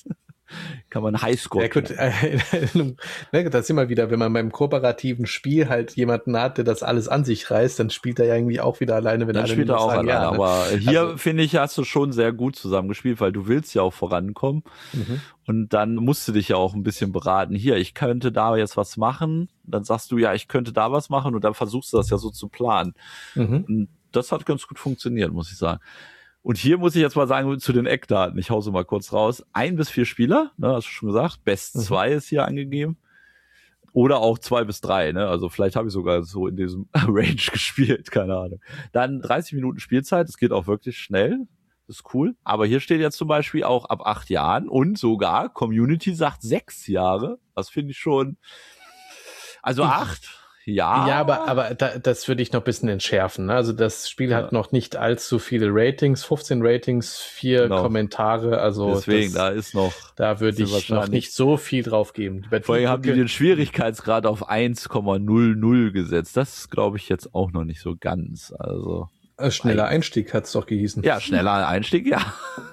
Kann man Highscore. Ja gut, ne, da sind wir wieder, wenn man beim kooperativen Spiel halt jemanden hat, der das alles an sich reißt, dann spielt er ja irgendwie auch wieder alleine, wenn Dann alle spielt er nur auch sagen, alleine. ja, ne? Aber hier, Also, finde ich, hast du schon sehr gut zusammengespielt, weil du willst ja auch vorankommen. Und dann musst du dich ja auch ein bisschen beraten. Hier, ich könnte da jetzt was machen. Dann sagst du, ja, ich könnte da was machen. Und dann versuchst du das ja so zu planen. Und das hat ganz gut funktioniert, muss ich sagen. Und hier muss ich jetzt mal sagen, zu den Eckdaten, ich hau sie mal kurz raus. 1 bis 4 Spieler, ne, hast du schon gesagt. Best 2 ist hier angegeben. Oder auch 2 bis 3, ne? Also vielleicht habe ich sogar so in diesem Range gespielt, keine Ahnung. Dann 30 Minuten Spielzeit, das geht auch wirklich schnell. Das ist cool. Aber hier steht jetzt zum Beispiel auch ab 8 Jahren und sogar Community sagt 6 Jahre. Das finde ich schon. Also 8. Ja, aber das würde ich noch ein bisschen entschärfen. Ne? Also das Spiel hat noch nicht allzu viele Ratings, 15 Ratings, 4 Kommentare. Also deswegen, da würde ich noch nicht so viel drauf geben. Vorher haben die den Schwierigkeitsgrad auf 1,00 gesetzt. Das glaube ich jetzt auch noch nicht so ganz. Also schneller Einstieg hat's doch gehießen. Ja, schneller Einstieg, ja.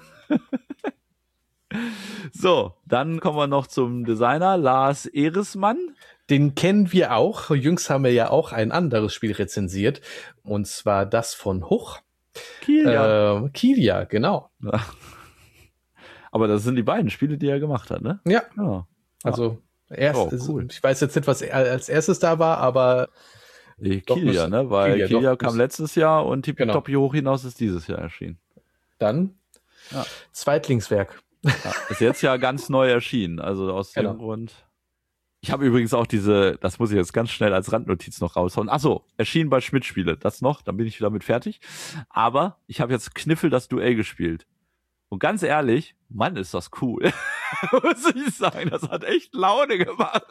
So, dann kommen wir noch zum Designer, Lars Ehresmann. Den kennen wir auch. Jüngst haben wir ja auch ein anderes Spiel rezensiert. Und zwar das von Huch. Kilia. Kilia, genau. Aber das sind die beiden Spiele, die er gemacht hat, ne? Ja. Also, cool. Ich weiß jetzt nicht, was als erstes da war, aber Kilia, ne? Weil Kilia kam letztes Jahr und Tippitoppi hoch hinaus ist dieses Jahr erschienen. Dann Zweitlingswerk. Ja, ist jetzt ja ganz neu erschienen. Also aus dem Grund. Ich habe übrigens auch das muss ich jetzt ganz schnell als Randnotiz noch raushauen. Ach so, erschienen bei Schmidt-Spiele. Das noch, dann bin ich damit fertig. Aber ich habe jetzt Kniffel das Duell gespielt. Und ganz ehrlich, Mann, ist das cool. Muss ich sagen, das hat echt Laune gemacht.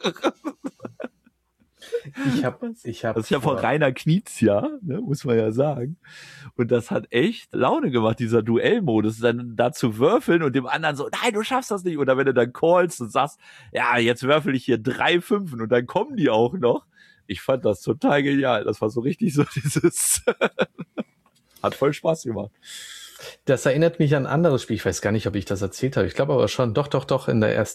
Das ist ja von Rainer Knizia, ne, muss man ja sagen. Und das hat echt Laune gemacht, dieser Duellmodus, dann da zu würfeln und dem anderen so, nein, du schaffst das nicht. Oder wenn du dann callst und sagst, ja, jetzt würfel ich hier 3 Fünfen und dann kommen die auch noch. Ich fand das total genial. Das war so richtig so dieses, hat voll Spaß gemacht. Das erinnert mich an ein anderes Spiel. Ich weiß gar nicht, ob ich das erzählt habe. Ich glaube aber schon, doch, in der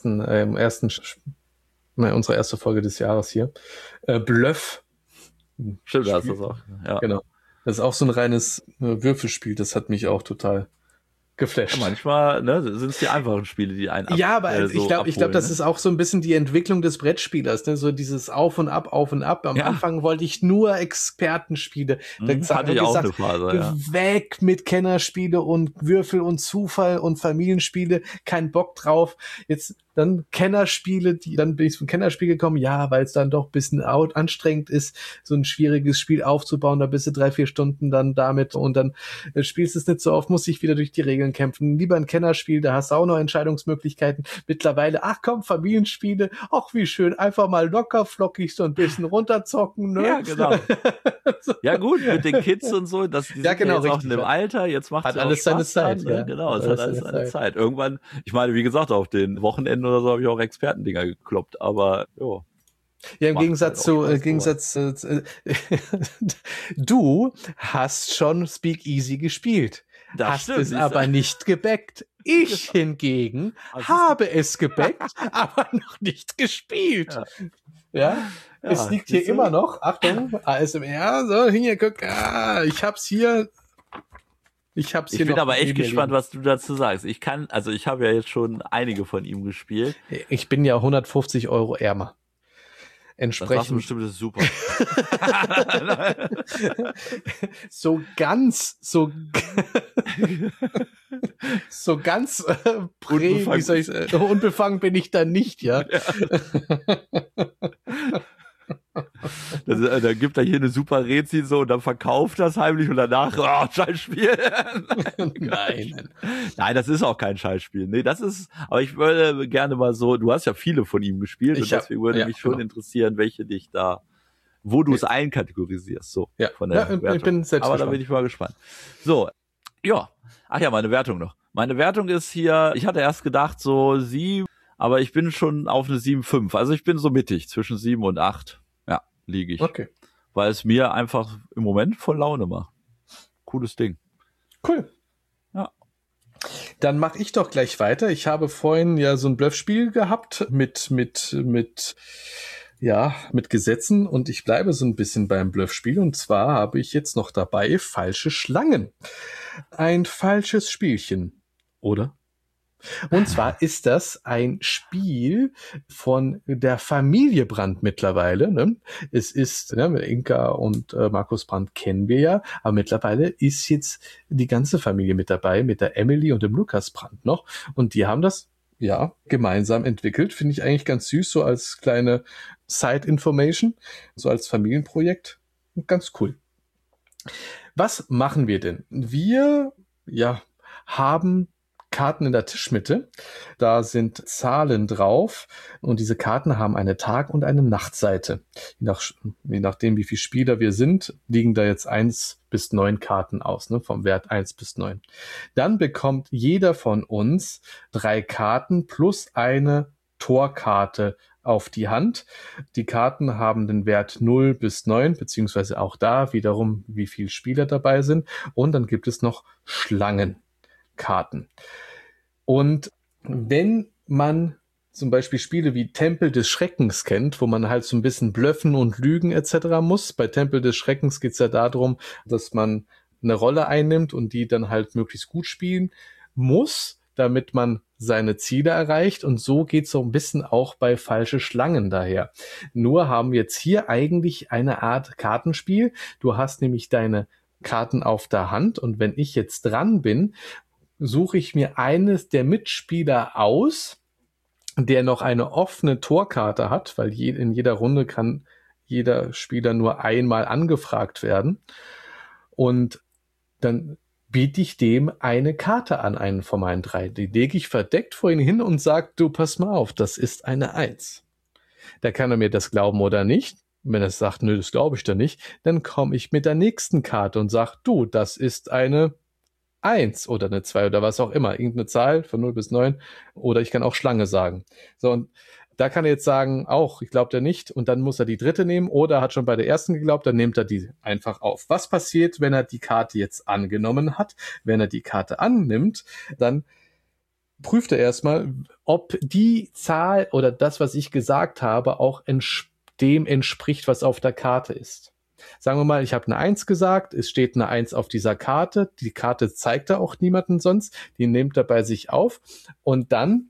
unsere erste Folge des Jahres hier. Bluff. Stimmt, da ist das auch. Ja. Genau. Das ist auch so ein reines Würfelspiel. Das hat mich auch total geflasht. Ja, manchmal sind es die einfachen Spiele, die einen Ja, aber ich glaube, das ist auch so ein bisschen die Entwicklung des Brettspielers, ne? So dieses Auf und Ab. Am Anfang wollte ich nur Expertenspiele. Hatte ich auch eine Phase, weg mit Kennerspiele und Würfel und Zufall und Familienspiele, kein Bock drauf. Jetzt dann Kennerspiele, dann bin ich zum Kennerspiel gekommen, weil es dann doch ein bisschen anstrengend ist, so ein schwieriges Spiel aufzubauen, da bist du 3-4 Stunden dann damit und dann spielst du es nicht so oft, musst dich wieder durch die Regeln kämpfen. Lieber ein Kennerspiel, da hast du auch noch Entscheidungsmöglichkeiten. Mittlerweile, Familienspiele, ach wie schön, einfach mal locker flockig so ein bisschen runterzocken, ne? Ja, genau. Ja gut, mit den Kids und so, die sind jetzt auch in dem Alter, jetzt macht es auch alles Spaß seine Zeit. Ja. Genau, es hat alles seine Zeit. Irgendwann, ich meine, wie gesagt, auf den Wochenenden oder so habe ich auch Expertendinger gekloppt, aber ja, im Gegensatz du hast schon Speakeasy gespielt, hast es aber nicht gebackt. Ich hingegen habe es gebackt, aber noch nicht gespielt. Ja? Es liegt hier immer noch, Achtung, ASMR, so, hier, guck, ich bin aber echt gespannt, was du dazu sagst. Ich habe ja jetzt schon einige von ihm gespielt. Ich bin ja 150 € ärmer. Entsprechend. Das bestimmt, das ist super. Unbefangen bin ich da nicht, ja. Da gibt er hier eine super Rezi so und dann verkauft das heimlich und danach, Scheißspiel. Nein, das ist auch kein Scheißspiel. Nee, aber ich würde gerne mal so, du hast ja viele von ihm gespielt und deswegen würde mich schon interessieren, welche dich da, wo du es einkategorisierst, so. Ja. Von der Wertung. Ich bin selbst aber da bin ich mal gespannt. So. Ja. Ach ja, meine Wertung noch. Meine Wertung ist hier, ich hatte erst gedacht so 7, aber ich bin schon auf eine 7,5. Also ich bin so mittig, zwischen 7 und 8. Liege ich. Okay. Weil es mir einfach im Moment voll Laune macht. Cooles Ding. Cool. Ja. Dann mache ich doch gleich weiter. Ich habe vorhin ja so ein Bluffspiel gehabt mit Gesetzen und ich bleibe so ein bisschen beim Bluffspiel und zwar habe ich jetzt noch dabei falsche Schlangen. Ein falsches Spielchen, oder? Und zwar ist das ein Spiel von der Familie Brandt mittlerweile. Ne? Es ist, Inka und Markus Brandt kennen wir ja, aber mittlerweile ist jetzt die ganze Familie mit dabei, mit der Emily und dem Lukas Brandt noch. Und die haben das gemeinsam entwickelt. Finde ich eigentlich ganz süß, so als kleine Side-Information, so als Familienprojekt. Ganz cool. Was machen wir denn? Wir, haben Karten in der Tischmitte. Da sind Zahlen drauf und diese Karten haben eine Tag- und eine Nachtseite. Je nachdem, wie viele Spieler wir sind, liegen da jetzt 1 bis 9 Karten aus, ne, vom Wert 1 bis 9. Dann bekommt jeder von uns 3 Karten plus eine Torkarte auf die Hand. Die Karten haben den Wert 0 bis 9, beziehungsweise auch da wiederum, wie viele Spieler dabei sind. Und dann gibt es noch Schlangenkarten. Und wenn man zum Beispiel Spiele wie Tempel des Schreckens kennt, wo man halt so ein bisschen blöffen und lügen etc. muss, bei Tempel des Schreckens geht es ja darum, dass man eine Rolle einnimmt und die dann halt möglichst gut spielen muss, damit man seine Ziele erreicht. Und so geht es so ein bisschen auch bei falsche Schlangen daher. Nur haben wir jetzt hier eigentlich eine Art Kartenspiel. Du hast nämlich deine Karten auf der Hand und wenn ich jetzt dran bin, suche ich mir eines der Mitspieler aus, der noch eine offene Torkarte hat, weil in jeder Runde kann jeder Spieler nur einmal angefragt werden. Und dann biete ich dem eine Karte an, einen von meinen 3. Die lege ich verdeckt vor ihn hin und sage, du, pass mal auf, das ist eine 1. Da kann er mir das glauben oder nicht. Wenn er sagt, nö, das glaube ich da nicht, dann komme ich mit der nächsten Karte und sage, du, das ist eine 1 oder eine 2 oder was auch immer. Irgendeine Zahl von 0 bis 9. Oder ich kann auch Schlange sagen. So, und da kann er jetzt sagen, auch, ich glaube der nicht. Und dann muss er die 3. nehmen. Oder er hat schon bei der ersten geglaubt, dann nimmt er die einfach auf. Was passiert, wenn er die Karte jetzt angenommen hat? Wenn er die Karte annimmt, dann prüft er erstmal, ob die Zahl oder das, was ich gesagt habe, auch dem entspricht, was auf der Karte ist. Sagen wir mal, ich habe eine 1 gesagt, es steht eine 1 auf dieser Karte, die Karte zeigt er auch niemanden sonst, die nimmt er bei sich auf und dann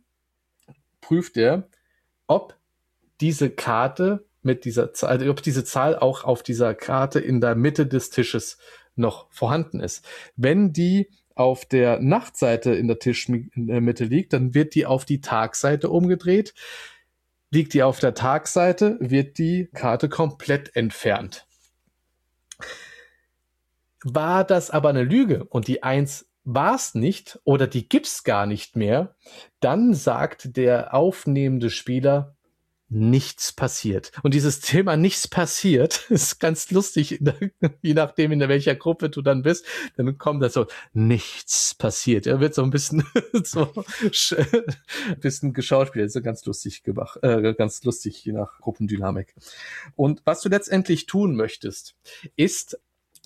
prüft er, ob diese Karte mit dieser Zahl, also ob diese Zahl auch auf dieser Karte in der Mitte des Tisches noch vorhanden ist. Wenn die auf der Nachtseite in der Tischmitte liegt, dann wird die auf die Tagseite umgedreht. Liegt die auf der Tagseite, wird die Karte komplett entfernt. War das aber eine Lüge und die 1 war es nicht oder die gibt's gar nicht mehr, dann sagt der aufnehmende Spieler, nichts passiert. Und dieses Thema nichts passiert ist ganz lustig, je nachdem, in welcher Gruppe du dann bist, dann kommt das so, nichts passiert. Er wird so ein bisschen geschauspielt, so ganz lustig gemacht, ganz lustig, je nach Gruppendynamik. Und was du letztendlich tun möchtest, ist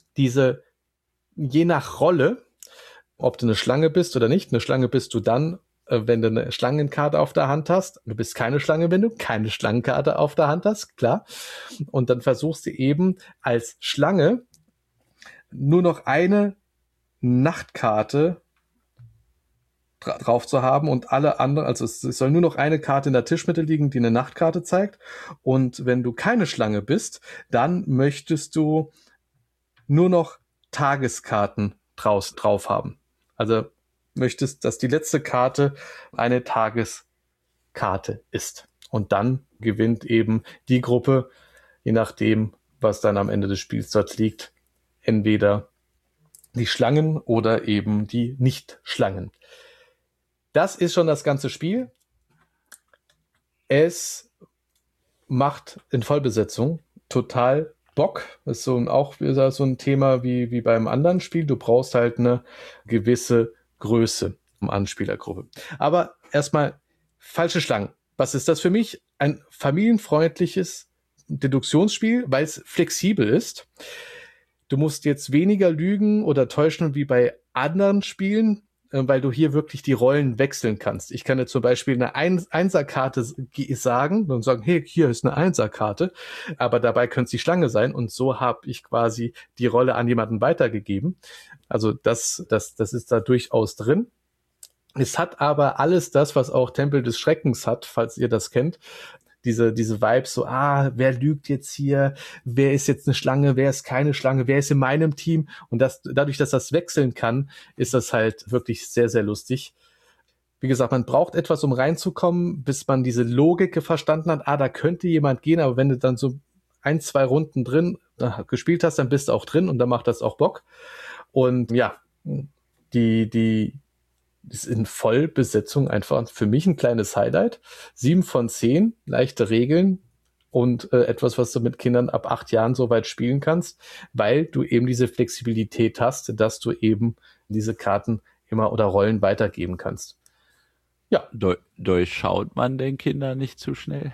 je nach Rolle, ob du eine Schlange bist oder nicht, eine Schlange bist du dann, wenn du eine Schlangenkarte auf der Hand hast. Du bist keine Schlange, wenn du keine Schlangenkarte auf der Hand hast, klar. Und dann versuchst du eben als Schlange nur noch eine Nachtkarte drauf zu haben und alle anderen, also es soll nur noch eine Karte in der Tischmitte liegen, die eine Nachtkarte zeigt. Und wenn du keine Schlange bist, dann möchtest du nur noch Tageskarten drauf haben. Also möchtest, dass die letzte Karte eine Tageskarte ist. Und dann gewinnt eben die Gruppe, je nachdem, was dann am Ende des Spiels dort liegt, entweder die Schlangen oder eben die Nicht-Schlangen. Das ist schon das ganze Spiel. Es macht in Vollbesetzung total Bock. Das ist auch wieder so ein Thema wie beim anderen Spiel. Du brauchst halt eine gewisse Größe um Anspielergruppe. Aber erstmal falsche Schlangen. Was ist das für mich? Ein familienfreundliches Deduktionsspiel, weil es flexibel ist. Du musst jetzt weniger lügen oder täuschen wie bei anderen Spielen. weil du hier wirklich die Rollen wechseln kannst. Ich kann dir zum Beispiel eine Einserkarte sagen und sagen, hey, hier ist eine Einserkarte, aber dabei könnte es die Schlange sein und so habe ich quasi die Rolle an jemanden weitergegeben. Also das ist da durchaus drin. Es hat aber alles das, was auch Tempel des Schreckens hat, falls ihr das kennt. Diese Vibes, so, wer lügt jetzt hier? Wer ist jetzt eine Schlange? Wer ist keine Schlange? Wer ist in meinem Team? Und dadurch, dass das wechseln kann, ist das halt wirklich sehr, sehr lustig. Wie gesagt, man braucht etwas, um reinzukommen, bis man diese Logik verstanden hat. Da könnte jemand gehen, aber wenn du dann so 1, 2 Runden drin gespielt hast, dann bist du auch drin und dann macht das auch Bock. Und ja, die ist in Vollbesetzung einfach für mich ein kleines Highlight. 7 von 10, leichte Regeln und etwas, was du mit Kindern ab 8 Jahren so weit spielen kannst, weil du eben diese Flexibilität hast, dass du eben diese Karten immer oder Rollen weitergeben kannst. Ja. Durchschaut man den Kindern nicht zu schnell?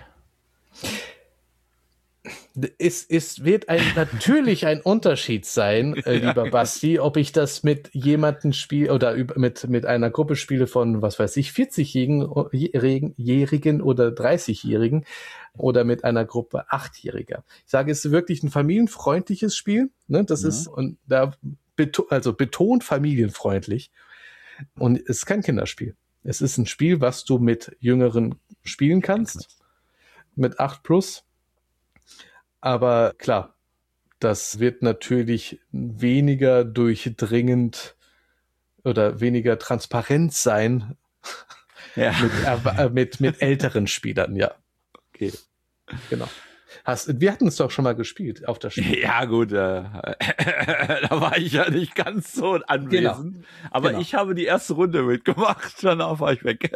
Es wird natürlich ein Unterschied sein, lieber Basti, ob ich das mit jemandem spiele oder mit einer Gruppe spiele von, was weiß ich, 40-Jährigen oder 30-Jährigen oder mit einer Gruppe 8-Jähriger. Ich sage, es ist wirklich ein familienfreundliches Spiel. Ne? Das ist, und da betont familienfreundlich. Und es ist kein Kinderspiel. Es ist ein Spiel, was du mit Jüngeren spielen kannst. Mit 8+. Aber klar, das wird natürlich weniger durchdringend oder weniger transparent sein mit älteren Spielern, ja. Okay. Genau. Wir hatten es doch schon mal gespielt auf das Spiel. Ja, gut, da war ich ja nicht ganz so anwesend. Genau. Aber ich habe die erste Runde mitgemacht, danach war ich weg.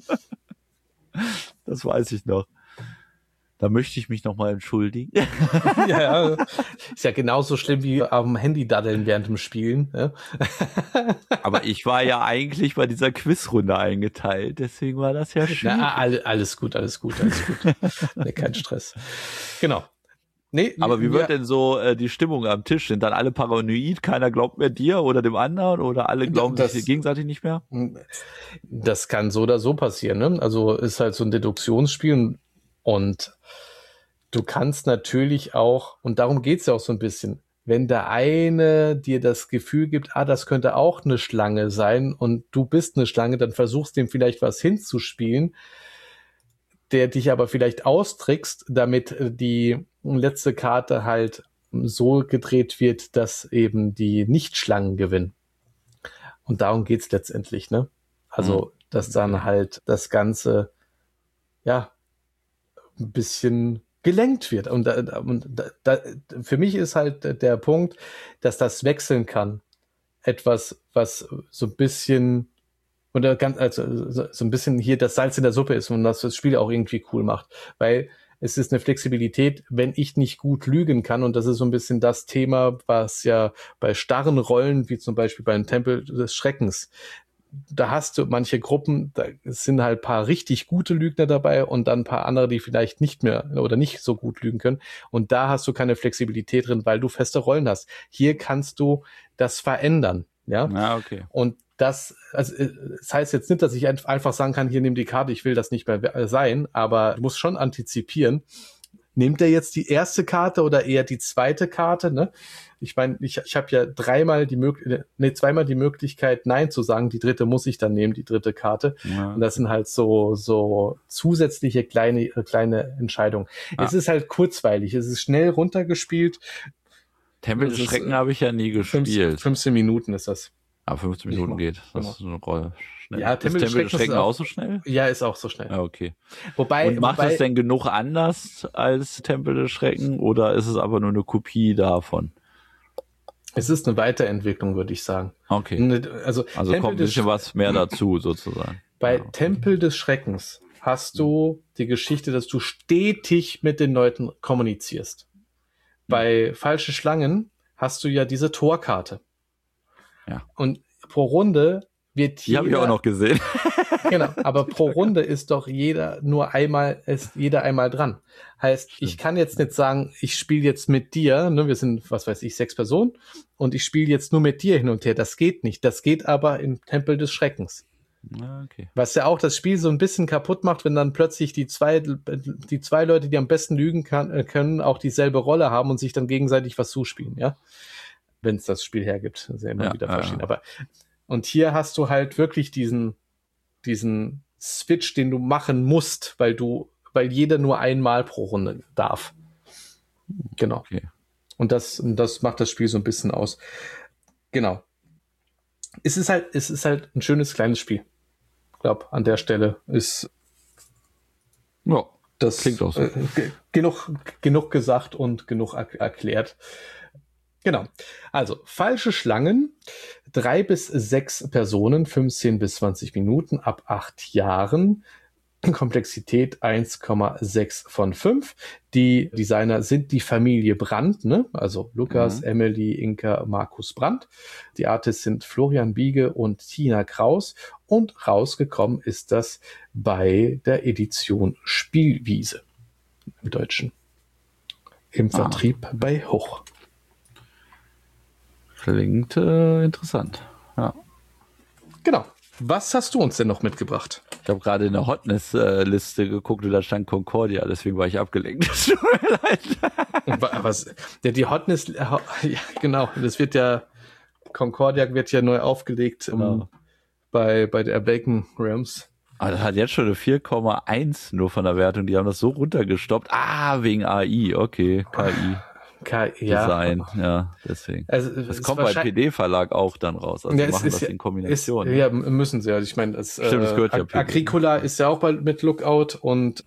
Das weiß ich noch. Da möchte ich mich nochmal entschuldigen. Ja, ist ja genauso schlimm wie am Handy daddeln während dem Spielen. Ja. Aber ich war ja eigentlich bei dieser Quizrunde eingeteilt, deswegen war das ja schwierig. Alles gut. Nee, kein Stress. Genau. Nee, aber wie wird denn so die Stimmung am Tisch? Sind dann alle paranoid? Keiner glaubt mehr dir oder dem anderen? Oder alle glauben sich gegenseitig nicht mehr? Das kann so oder so passieren. Ne? Also ist halt so ein Deduktionsspiel und du kannst natürlich auch, und darum geht's ja auch so ein bisschen, wenn der eine dir das Gefühl gibt, das könnte auch eine Schlange sein und du bist eine Schlange, dann versuchst dem vielleicht was hinzuspielen, der dich aber vielleicht austrickst, damit die letzte Karte halt so gedreht wird, dass eben die Nicht-Schlangen gewinnen. Und darum geht's letztendlich, ne? Also, dass dann halt das Ganze, ja, ein bisschen gelenkt wird. Und für mich ist halt der Punkt, dass das wechseln kann. Etwas, was so ein bisschen oder so ein bisschen hier das Salz in der Suppe ist und das Spiel auch irgendwie cool macht. Weil es ist eine Flexibilität, wenn ich nicht gut lügen kann. Und das ist so ein bisschen das Thema, was ja bei starren Rollen, wie zum Beispiel beim Tempel des Schreckens, da hast du manche Gruppen, da sind halt ein paar richtig gute Lügner dabei und dann ein paar andere, die vielleicht nicht mehr oder nicht so gut lügen können. Und da hast du keine Flexibilität drin, weil du feste Rollen hast. Hier kannst du das verändern. Ja, okay. Und das heißt jetzt nicht, dass ich einfach sagen kann, hier nimm die Karte, ich will das nicht mehr sein, aber du musst schon antizipieren. Nimmt er jetzt die erste Karte oder eher die zweite Karte, ne? Ich meine, ich habe ja zweimal die Möglichkeit, Nein zu sagen. Die dritte muss ich dann nehmen, die dritte Karte. Ja. Und das sind halt so zusätzliche kleine Entscheidungen. Ja. Es ist halt kurzweilig, es ist schnell runtergespielt. Tempel des Schrecken habe ich ja nie gespielt. 15 Minuten ist das. 15 Minuten geht. Das ist eine Rolle. Schnell. Ja, Tempel des Schrecken auch so schnell? Ja, ist auch so schnell. Ja, okay. Und macht es denn genug anders als Tempel des Schrecken oder ist es aber nur eine Kopie davon? Es ist eine Weiterentwicklung, würde ich sagen. Okay. Also kommt ein bisschen was mehr dazu, sozusagen. Bei Tempel des Schreckens hast du die Geschichte, dass du stetig mit den Leuten kommunizierst. Bei Falsche Schlangen hast du ja diese Torkarte. Ja. Und pro Runde wird Die habe ich auch noch gesehen. Genau, aber pro Runde ist doch jeder einmal dran. Heißt, ich kann jetzt nicht sagen, ich spiele jetzt mit dir, ne, wir sind, was weiß ich, 6 Personen und ich spiele jetzt nur mit dir hin und her. Das geht nicht. Das geht aber im Tempel des Schreckens. Okay. Was ja auch das Spiel so ein bisschen kaputt macht, wenn dann plötzlich die zwei Leute, die am besten lügen können, auch dieselbe Rolle haben und sich dann gegenseitig was zuspielen, ja. Wenn es das Spiel hergibt. Das ist ja immer wieder verschieden. Aber, und hier hast du halt wirklich diesen Switch, den du machen musst, weil jeder nur einmal pro Runde darf. Genau. Okay. Und das macht das Spiel so ein bisschen aus. Genau. Es ist halt ein schönes kleines Spiel. Ich glaube, an der Stelle ist das klingt auch so. genug gesagt und genug erklärt. Genau. Also, falsche Schlangen, 3 bis 6 Personen, 15 bis 20 Minuten, ab 8 Jahren. Komplexität 1,6 von 5. Die Designer sind die Familie Brandt, ne? Also Lukas, Emily, Inka, Markus Brandt. Die Artists sind Florian Biege und Tina Kraus. Und rausgekommen ist das bei der Edition Spielwiese im Deutschen. Im Vertrieb bei Hoch. Klingt interessant. Ja. Genau. Was hast du uns denn noch mitgebracht? Ich habe gerade in der Hotness-Liste geguckt und da stand Concordia, deswegen war ich abgelenkt. Tut mir leid. Die Hotness, ja, genau, Concordia wird ja neu aufgelegt bei der Awaken Realms. Aber das hat jetzt schon eine 4,1 nur von der Wertung. Die haben das so runtergestoppt. Wegen AI, okay, KI. Design, ja, deswegen. Also, das kommt bei PD-Verlag auch dann raus. Also machen das in Kombination. Ja, müssen sie. Also ich meine, das gehört ja Agricola ist ja auch bald mit Lookout und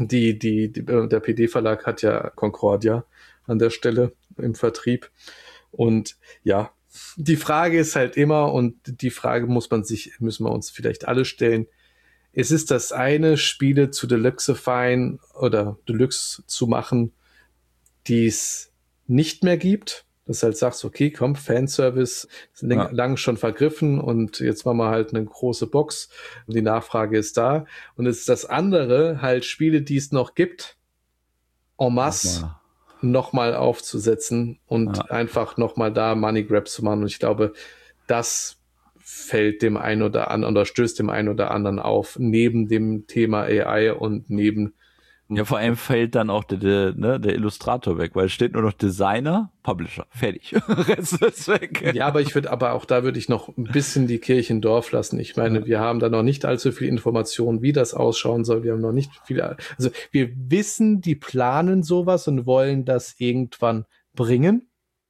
der PD-Verlag hat ja Concordia an der Stelle im Vertrieb. Und ja, die Frage ist halt immer, und die Frage müssen wir uns vielleicht alle stellen. Es ist das eine, Spiele zu Deluxifying oder Deluxe zu machen, die es nicht mehr gibt, dass du halt sagst, okay, komm, Fanservice ist lang schon vergriffen und jetzt machen wir halt eine große Box und die Nachfrage ist da. Und es ist das andere, halt Spiele, die es noch gibt, en masse nochmal aufzusetzen und einfach nochmal da Money Grab zu machen. Und ich glaube, das fällt dem einen oder anderen oder stößt dem einen oder anderen auf, neben dem Thema AI und neben ja, vor allem fällt dann auch der Illustrator weg, weil es steht nur noch Designer, Publisher, fertig. Rest ist weg. Ja, aber da würde ich noch ein bisschen die Kirche im Dorf lassen. Ich meine, wir haben da noch nicht allzu viel Informationen, wie das ausschauen soll. Wir haben noch nicht viele, also wir wissen, die planen sowas und wollen das irgendwann bringen.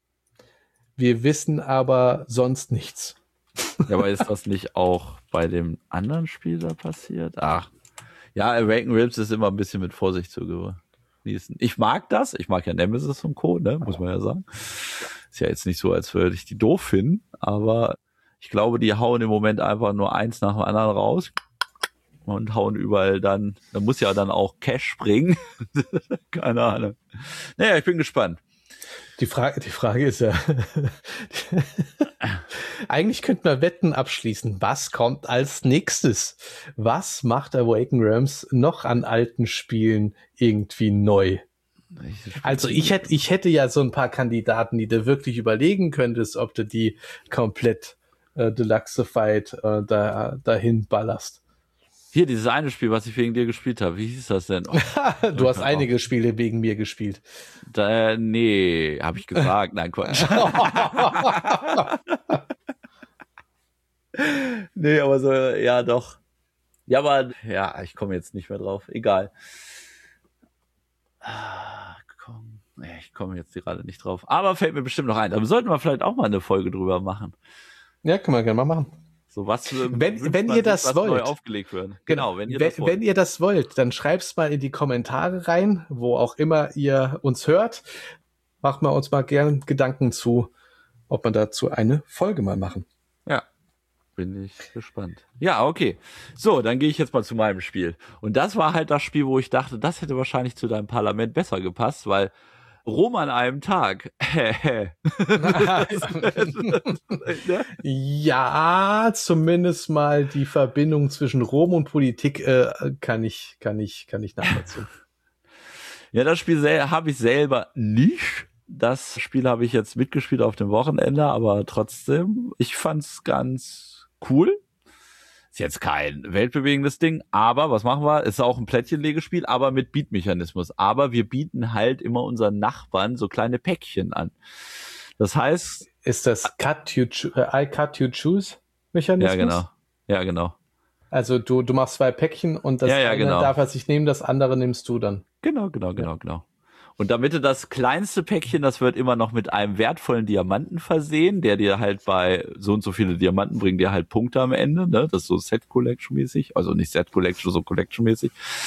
Wir wissen aber sonst nichts. Ja, aber ist das nicht auch bei dem anderen Spiel da passiert? Ja, Awaken Realms ist immer ein bisschen mit Vorsicht zu genießen. Ich mag das. Ich mag ja Nemesis und Co., ne? Muss man ja sagen. Ist ja jetzt nicht so, als würde ich die doof finden, aber ich glaube, die hauen im Moment einfach nur eins nach dem anderen raus und hauen überall da muss ja dann auch Cash springen. Keine Ahnung. Naja, ich bin gespannt. Die Frage ist ja, eigentlich könnten wir Wetten abschließen. Was kommt als nächstes? Was macht Awaken Realms noch an alten Spielen irgendwie neu? Also ich hätte ja so ein paar Kandidaten, die du wirklich überlegen könntest, ob du die komplett Deluxified dahin ballerst. Hier, dieses eine Spiel, was ich wegen dir gespielt habe, wie hieß das denn? Du hast einige Spiele wegen mir gespielt. Nee, habe ich gesagt. Nein, Quatsch. Nee, aber so, ja, doch. Ja, aber, ja, ich komme jetzt nicht mehr drauf. Egal. Ich komme jetzt gerade nicht drauf. Aber fällt mir bestimmt noch ein. Aber sollten wir vielleicht auch mal eine Folge drüber machen. Ja, können wir gerne mal machen. So was, wenn ihr das wollt, neu aufgelegt wird. Genau, wenn ihr das wollt, dann schreibt's mal in die Kommentare rein, wo auch immer ihr uns hört. Machen wir uns mal gern Gedanken zu, ob wir dazu eine Folge mal machen. Ja, bin ich gespannt. Ja, okay. So, dann gehe ich jetzt mal zu meinem Spiel. Und das war halt das Spiel, wo ich dachte, das hätte wahrscheinlich zu deinem Parlament besser gepasst, weil Rom an einem Tag. Ja, zumindest mal die Verbindung zwischen Rom und Politik kann ich nachvollziehen. Ja, das Spiel habe ich selber nicht. Das Spiel habe ich jetzt mitgespielt auf dem Wochenende, aber trotzdem, ich fand's ganz cool. Ist jetzt kein weltbewegendes Ding, aber was machen wir? Ist auch ein Plättchenlegespiel, aber mit Beat-Mechanismus. Aber wir bieten halt immer unseren Nachbarn so kleine Päckchen an. Das heißt... Ist das I cut you choose Mechanismus? Ja, genau. Also du machst 2 Päckchen und das eine genau. darf er sich nehmen, das andere nimmst du dann. Genau. Und damit du das kleinste Päckchen, das wird immer noch mit einem wertvollen Diamanten versehen, der dir halt bei so und so viele Diamanten bringen dir halt Punkte am Ende, ne? Das ist so Set-Collection-mäßig, also nicht Set-Collection, so Collection-mäßig.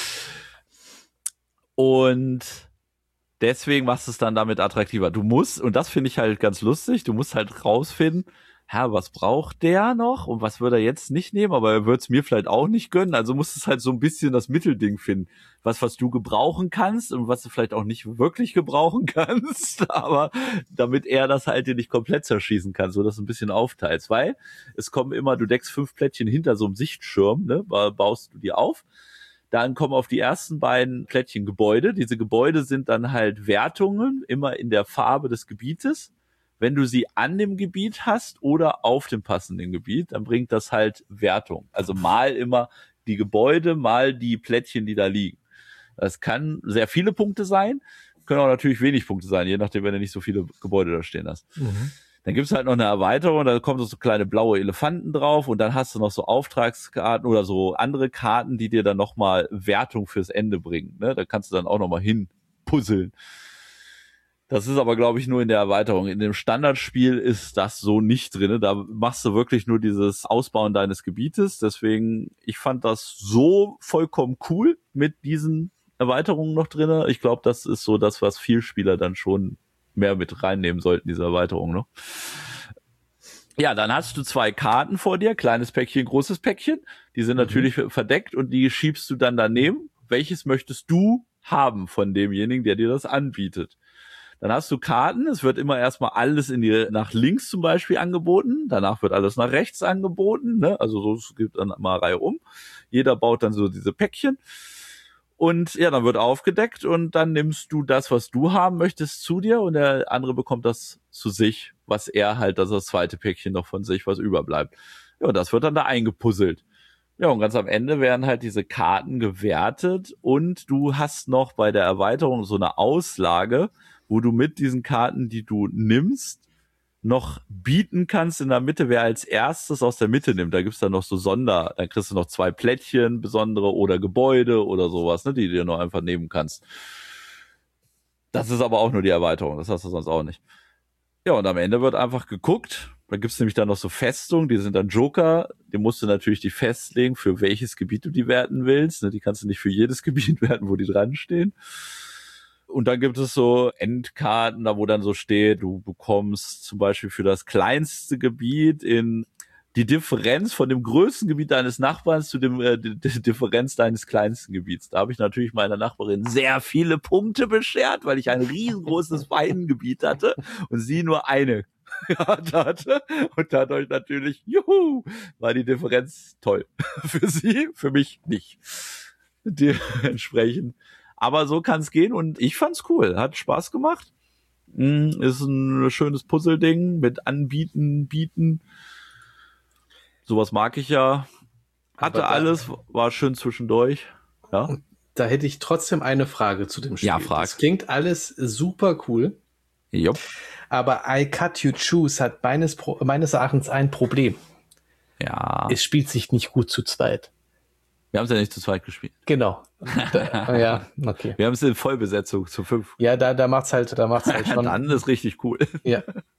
Und deswegen machst du es dann damit attraktiver. Du musst, und das finde ich halt ganz lustig, du musst halt rausfinden, was braucht der noch und was würde er jetzt nicht nehmen, aber er würde es mir vielleicht auch nicht gönnen. Also musst du halt so ein bisschen das Mittelding finden. Was du gebrauchen kannst und was du vielleicht auch nicht wirklich gebrauchen kannst, aber damit er das halt dir nicht komplett zerschießen kann, so dass du ein bisschen aufteilst. Weil es kommen immer, du deckst 5 Plättchen hinter so einem Sichtschirm, ne, baust du die auf. Dann kommen auf die ersten beiden Plättchen Gebäude. Diese Gebäude sind dann halt Wertungen, immer in der Farbe des Gebietes. Wenn du sie an dem Gebiet hast oder auf dem passenden Gebiet, dann bringt das halt Wertung. Also mal immer die Gebäude, mal die Plättchen, die da liegen. Das kann sehr viele Punkte sein, können auch natürlich wenig Punkte sein, je nachdem, wenn du nicht so viele Gebäude da stehen hast. Mhm. Dann gibt's halt noch eine Erweiterung, da kommen so kleine blaue Elefanten drauf und dann hast du noch so Auftragskarten oder so andere Karten, die dir dann nochmal Wertung fürs Ende bringen. Ne? Da kannst du dann auch nochmal hin puzzeln. Das ist aber, glaube ich, nur in der Erweiterung. In dem Standardspiel ist das so nicht drin. Da machst du wirklich nur dieses Ausbauen deines Gebietes. Deswegen, ich fand das so vollkommen cool mit diesen Erweiterungen noch drin. Ich glaube, das ist so das, was Vielspieler dann schon mehr mit reinnehmen sollten, diese Erweiterung, ne? Ja, dann hast du 2 Karten vor dir, kleines Päckchen, großes Päckchen. Die sind natürlich verdeckt und die schiebst du dann daneben. Welches möchtest du haben von demjenigen, der dir das anbietet? Dann hast du Karten, es wird immer erstmal alles nach links zum Beispiel angeboten, danach wird alles nach rechts angeboten, ne? Also so, es gibt dann mal Reihe um. Jeder baut dann so diese Päckchen und ja, dann wird aufgedeckt und dann nimmst du das, was du haben möchtest, zu dir und der andere bekommt das zu sich, was er halt, das zweite Päckchen noch von sich, was überbleibt. Ja, das wird dann da eingepuzzelt. Ja, und ganz am Ende werden halt diese Karten gewertet und du hast noch bei der Erweiterung so eine Auslage, wo du mit diesen Karten, die du nimmst, noch bieten kannst in der Mitte, wer als erstes aus der Mitte nimmt. Da gibt's dann noch so dann kriegst du noch 2 Plättchen, besondere oder Gebäude oder sowas, ne, die du dir noch einfach nehmen kannst. Das ist aber auch nur die Erweiterung, das hast du sonst auch nicht. Ja, und am Ende wird einfach geguckt. Da gibt's nämlich dann noch so Festungen, die sind dann Joker. Die musst du natürlich die festlegen, für welches Gebiet du die werten willst. Ne, die kannst du nicht für jedes Gebiet werten, wo die dran stehen. Und dann gibt es so Endkarten, da wo dann so steht, du bekommst zum Beispiel für das kleinste Gebiet die Differenz von dem größten Gebiet deines Nachbarns zu dem die Differenz deines kleinsten Gebiets. Da habe ich natürlich meiner Nachbarin sehr viele Punkte beschert, weil ich ein riesengroßes Weingebiet hatte und sie nur eine hatte. Und dadurch natürlich, war die Differenz toll. Für sie, für mich nicht. Dementsprechend. Aber so kann es gehen und ich fand's cool. Hat Spaß gemacht. Ist ein schönes Puzzle-Ding mit Anbieten, Bieten. Sowas mag ich ja. Hatte alles, war schön zwischendurch. Ja. Da hätte ich trotzdem eine Frage zu dem Spiel. Ja, frag. Das klingt alles super cool. Jupp. Aber I Cut You Choose hat meines Erachtens ein Problem. Ja. Es spielt sich nicht gut zu zweit. Wir haben es ja nicht zu zweit gespielt. Genau. Ja, okay. Wir haben es in Vollbesetzung zu 5. Ja, da macht's halt schon. Dann ist richtig cool. Ja.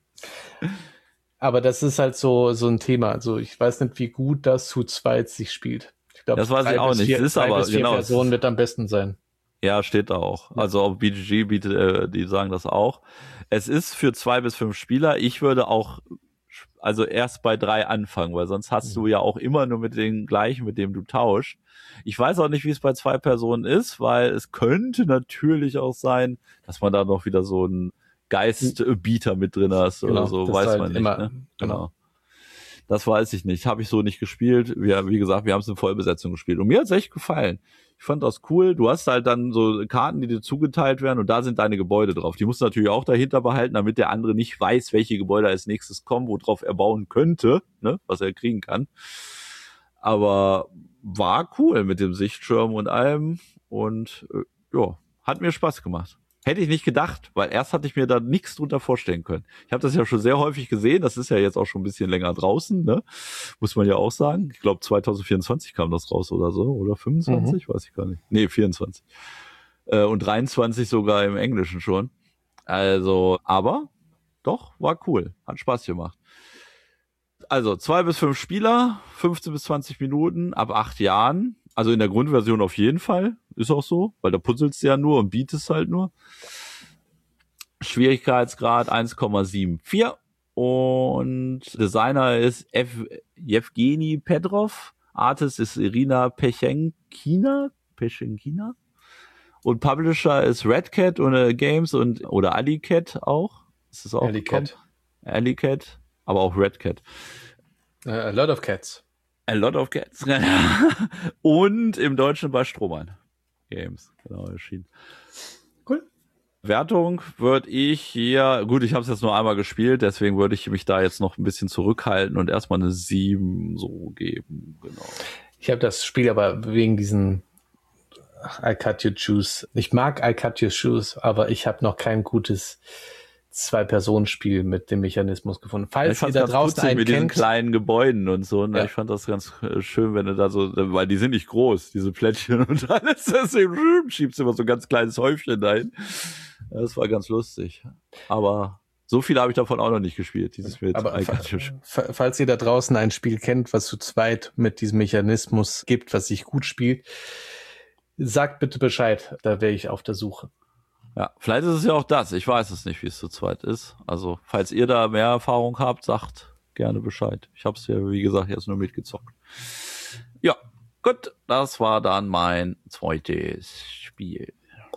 Aber das ist halt so ein Thema. Also ich weiß nicht, wie gut das zu zweit sich spielt. Ich glaube, das weiß ich auch nicht. 3 bis 4 Personen wird am besten sein. Ja, steht da auch. Also auf BGG bietet, die sagen das auch. Es ist für 2 bis 5 Spieler. Ich würde auch also erst bei 3 anfangen, weil sonst hast du ja auch immer nur mit den gleichen, mit dem du tauscht. Ich weiß auch nicht, wie es bei 2 Personen ist, weil es könnte natürlich auch sein, dass man da noch wieder so einen Geistbieter mit drin hast oder so, weiß halt man nicht. Immer, ne? Genau. Das weiß ich nicht. Habe ich so nicht gespielt. Wie gesagt, wir haben es in Vollbesetzung gespielt. Und mir hat es echt gefallen. Ich fand das cool. Du hast halt dann so Karten, die dir zugeteilt werden und da sind deine Gebäude drauf. Die musst du natürlich auch dahinter behalten, damit der andere nicht weiß, welche Gebäude als nächstes kommen, worauf er bauen könnte, ne, was er kriegen kann. Aber war cool mit dem Sichtschirm und allem und ja, hat mir Spaß gemacht. Hätte ich nicht gedacht, weil erst hatte ich mir da nichts drunter vorstellen können. Ich habe das ja schon sehr häufig gesehen, das ist ja jetzt auch schon ein bisschen länger draußen, ne? Muss man ja auch sagen. Ich glaube 2024 kam das raus oder so, oder 25, weiß ich gar nicht. Nee, 24. Und 23 sogar im Englischen schon. Also, aber doch, war cool. Hat Spaß gemacht. Also 2 bis 5 Spieler, 15 bis 20 Minuten, ab 8 Jahren. Also in der Grundversion auf jeden Fall. Ist auch so, weil da puzzelst du ja nur und bietest halt nur. Schwierigkeitsgrad 1,74 und Designer ist Jewgeni Petrov. Artist ist Irina Pechenkina und Publisher ist Red Cat Games oder Alicat auch. Ist das auch? Alicat, aber auch Red Cat. A lot of cats. A lot of cats. Und im Deutschen bei Strohmann Games. Genau, erschienen. Cool. Wertung würde ich hier, gut, ich habe es jetzt nur einmal gespielt, deswegen würde ich mich da jetzt noch ein bisschen zurückhalten und erstmal eine 7 so geben. Genau. Ich habe das Spiel aber wegen diesen I Cut Your Shoes. Ich mag I Cut Your Shoes, aber ich habe noch kein gutes 2-Personen-Spiel mit dem Mechanismus gefunden. Falls ihr da draußen einen mit kennt, diesen kleinen Gebäuden und so, ne? Ja. Ich fand das ganz schön, wenn du da so, weil die sind nicht groß, diese Plättchen und alles, deswegen schiebst du immer so ein ganz kleines Häufchen dahin. Das war ganz lustig. Aber so viel habe ich davon auch noch nicht gespielt, dieses mit. Aber falls ihr da draußen ein Spiel kennt, was zu zweit mit diesem Mechanismus gibt, was sich gut spielt, sagt bitte Bescheid, da wäre ich auf der Suche. Ja, vielleicht ist es ja auch das. Ich weiß es nicht, wie es zu zweit ist. Also, falls ihr da mehr Erfahrung habt, sagt gerne Bescheid. Ich habe es ja, wie gesagt, jetzt nur mitgezockt. Ja, gut. Das war dann mein zweites Spiel.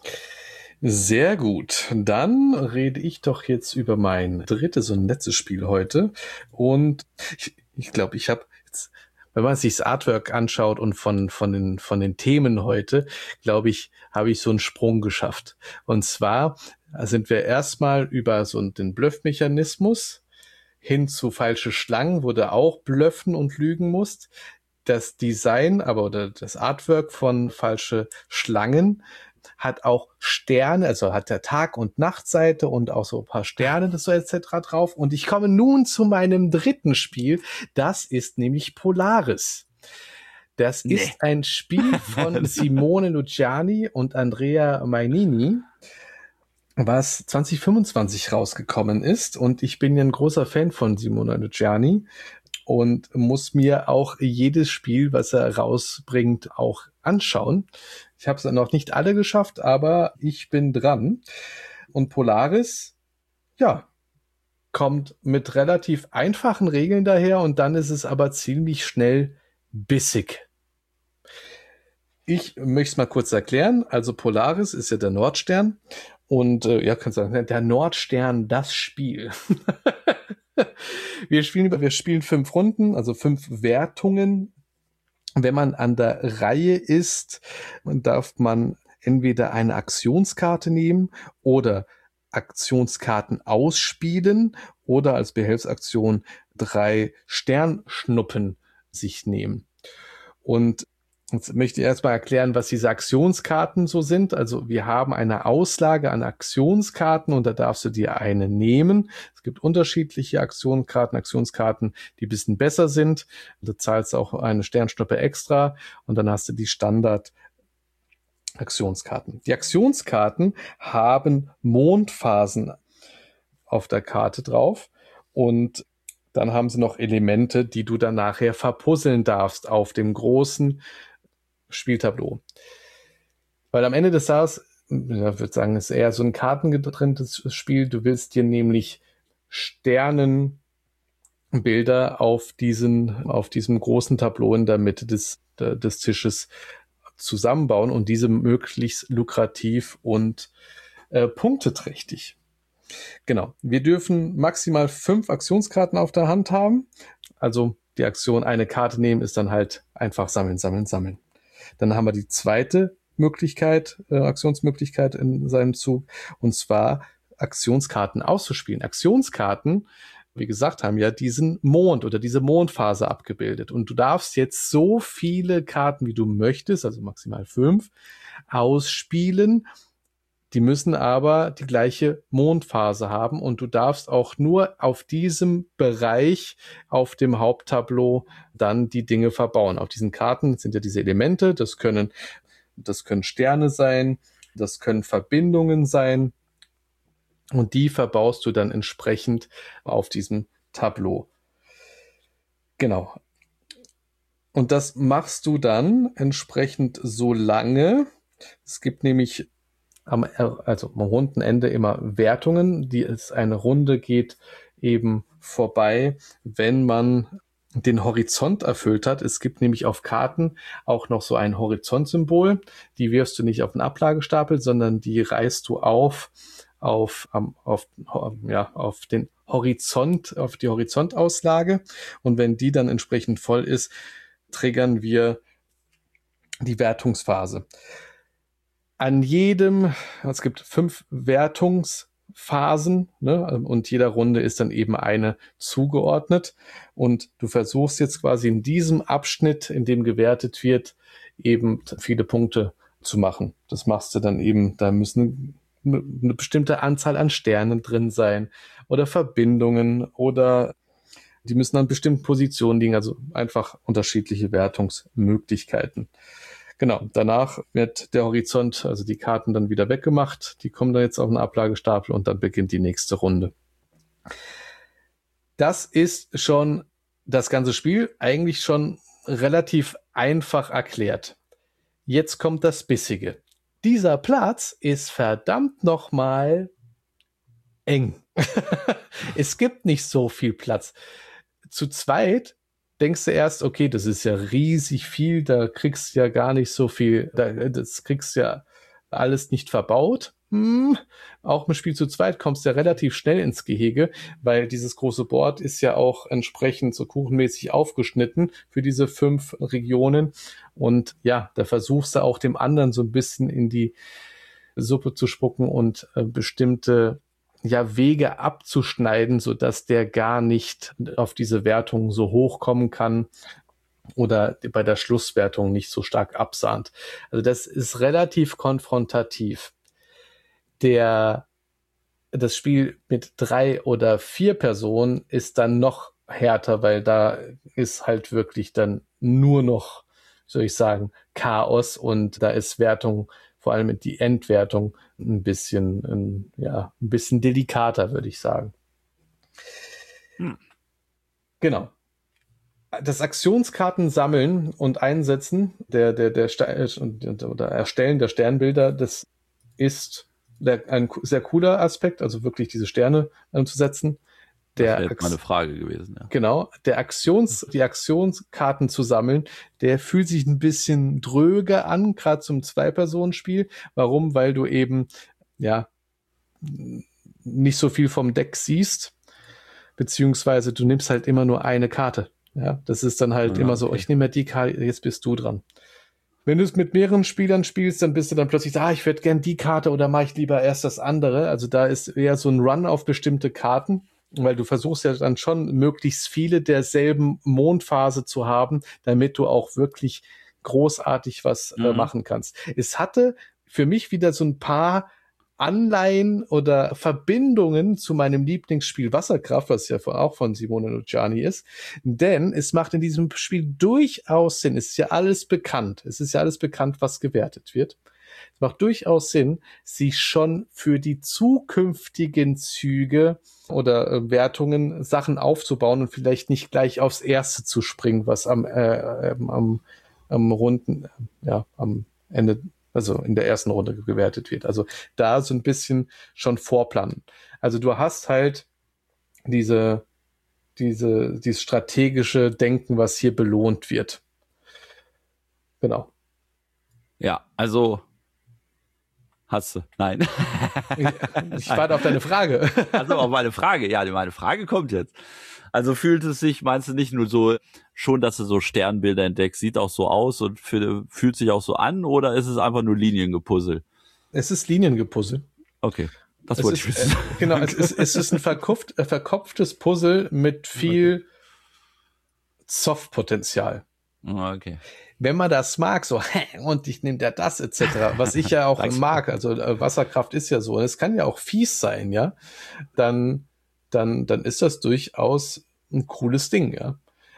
Sehr gut. Dann rede ich doch jetzt über mein drittes und letztes Spiel heute. Und ich glaube, ich habe jetzt, wenn man sich das Artwork anschaut und von den Themen heute, glaube ich, habe ich so einen Sprung geschafft. Und zwar sind wir erstmal über so den Bluff-Mechanismus hin zu falsche Schlangen, wo du auch bluffen und lügen musst. Das Design, oder das Artwork von falsche Schlangen hat auch Sterne, also hat der Tag- und Nachtseite und auch so ein paar Sterne so etc. drauf. Und ich komme nun zu meinem dritten Spiel. Das ist nämlich Polaris. Das ist ein Spiel von Simone Luciani und Andrea Mainini, was 2025 rausgekommen ist. Und ich bin ja ein großer Fan von Simone Luciani und muss mir auch jedes Spiel, was er rausbringt, auch anschauen. Ich habe es noch nicht alle geschafft, aber ich bin dran. Und Polaris, ja, kommt mit relativ einfachen Regeln daher und dann ist es aber ziemlich schnell bissig. Ich möchte es mal kurz erklären. Also Polaris ist ja der Nordstern und kannst du sagen, der Nordstern, das Spiel. Wir spielen 5 Runden, also 5 Wertungen. Wenn man an der Reihe ist, darf man entweder eine Aktionskarte nehmen oder Aktionskarten ausspielen oder als Behelfsaktion 3 Sternschnuppen sich nehmen. Und jetzt möchte ich erstmal erklären, was diese Aktionskarten so sind. Also wir haben eine Auslage an Aktionskarten und da darfst du dir eine nehmen. Es gibt unterschiedliche Aktionskarten, die ein bisschen besser sind. Du zahlst auch eine Sternschnuppe extra und dann hast du die Standard-Aktionskarten. Die Aktionskarten haben Mondphasen auf der Karte drauf und dann haben sie noch Elemente, die du dann nachher verpuzzeln darfst auf dem großen Spieltableau. Weil am Ende des Tages, ich würde sagen, ist eher so ein kartengetrenntes Spiel. Du willst dir nämlich Sternenkarten Bilder auf diesem großen Tableau in der Mitte des Tisches zusammenbauen und diese möglichst lukrativ und punkteträchtig. Genau. Wir dürfen maximal 5 Aktionskarten auf der Hand haben. Also die Aktion eine Karte nehmen ist dann halt einfach sammeln, sammeln, sammeln. Dann haben wir die zweite Möglichkeit, Aktionsmöglichkeit in seinem Zug, und zwar Aktionskarten auszuspielen. Aktionskarten, wie gesagt, haben ja diesen Mond oder diese Mondphase abgebildet. Und du darfst jetzt so viele Karten, wie du möchtest, also maximal 5, ausspielen. Die müssen aber die gleiche Mondphase haben und du darfst auch nur auf diesem Bereich auf dem Haupttableau dann die Dinge verbauen. Auf diesen Karten sind ja diese Elemente, das können Sterne sein, das können Verbindungen sein und die verbaust du dann entsprechend auf diesem Tableau. Genau. Und das machst du dann entsprechend so lange. Es gibt nämlich am runden Ende immer Wertungen, eine Runde geht eben vorbei, wenn man den Horizont erfüllt hat. Es gibt nämlich auf Karten auch noch so ein Horizontsymbol. Die wirfst du nicht auf den Ablagestapel, sondern die reißt du auf den Horizont, auf die Horizontauslage. Und wenn die dann entsprechend voll ist, triggern wir die Wertungsphase. Es gibt 5 Wertungsphasen, ne, und jeder Runde ist dann eben eine zugeordnet. Und du versuchst jetzt quasi in diesem Abschnitt, in dem gewertet wird, eben viele Punkte zu machen. Das machst du dann eben, da müssen eine bestimmte Anzahl an Sternen drin sein oder Verbindungen oder die müssen an bestimmten Positionen liegen, also einfach unterschiedliche Wertungsmöglichkeiten. Genau, danach wird der Horizont, also die Karten dann wieder weggemacht, die kommen dann jetzt auf den Ablagestapel und dann beginnt die nächste Runde. Das ist schon das ganze Spiel eigentlich schon relativ einfach erklärt. Jetzt kommt das Bissige. Dieser Platz ist verdammt nochmal eng. Es gibt nicht so viel Platz. Zu zweit denkst du erst, okay, das ist ja riesig viel, da kriegst du ja gar nicht so viel, das kriegst du ja alles nicht verbaut. Auch im Spiel zu zweit kommst du ja relativ schnell ins Gehege, weil dieses große Board ist ja auch entsprechend so kuchenmäßig aufgeschnitten für diese 5 Regionen. Und ja, da versuchst du auch dem anderen so ein bisschen in die Suppe zu spucken und bestimmte Wege abzuschneiden, so dass der gar nicht auf diese Wertung so hoch kommen kann oder bei der Schlusswertung nicht so stark absahnt. Also das ist relativ konfrontativ. Das Spiel mit 3 oder 4 Personen ist dann noch härter, weil da ist halt wirklich dann nur noch, soll ich sagen, Chaos und da ist Wertung, vor allem die Endwertung, ein bisschen delikater, würde ich sagen. Genau. Das Aktionskarten sammeln und einsetzen oder Erstellen der Sternbilder, das ist ein sehr cooler Aspekt, also wirklich diese Sterne zu setzen. Das wäre jetzt meine Frage gewesen, ja. Genau, die Aktionskarten zu sammeln, der fühlt sich ein bisschen dröge an, gerade zum 2-Personen-Spiel. Warum? Weil du eben, nicht so viel vom Deck siehst, beziehungsweise du nimmst halt immer nur eine Karte. Ja, das ist dann halt immer so, ich nehme ja die Karte, jetzt bist du dran. Wenn du es mit mehreren Spielern spielst, dann bist du dann plötzlich, ich würde gern die Karte oder mache ich lieber erst das andere. Also da ist eher so ein Run auf bestimmte Karten. Weil du versuchst ja dann schon, möglichst viele derselben Mondphase zu haben, damit du auch wirklich großartig was machen kannst. Es hatte für mich wieder so ein paar Anleihen oder Verbindungen zu meinem Lieblingsspiel Wasserkraft, was ja auch von Simone Luciani ist. Denn es macht in diesem Spiel durchaus Sinn. Es ist ja alles bekannt. Was gewertet wird. Es macht durchaus Sinn, sich schon für die zukünftigen Züge oder Wertungen Sachen aufzubauen und vielleicht nicht gleich aufs erste zu springen, was am Ende, also in der ersten Runde gewertet wird. Also da so ein bisschen schon vorplanen. Also du hast halt diese dieses strategische Denken, was hier belohnt wird. Genau. Ja, also hast du. Nein. Ich warte auf deine Frage. Also auf meine Frage. Ja, meine Frage kommt jetzt. Also fühlt es sich, meinst du, nicht nur so, schon, dass du so Sternbilder entdeckst, sieht auch so aus und fühlt sich auch so an, oder ist es einfach nur Liniengepuzzle? Es ist Liniengepuzzle. Okay, das wollte ich wissen. Genau, es ist ein verkopftes Puzzle mit viel Soft-Potenzial. Okay. Wenn man das mag, so, und ich nehme da das, etc., was ich ja auch mag, also Wasserkraft ist ja so, und es kann ja auch fies sein, ja, dann ist das durchaus ein cooles Ding, ja.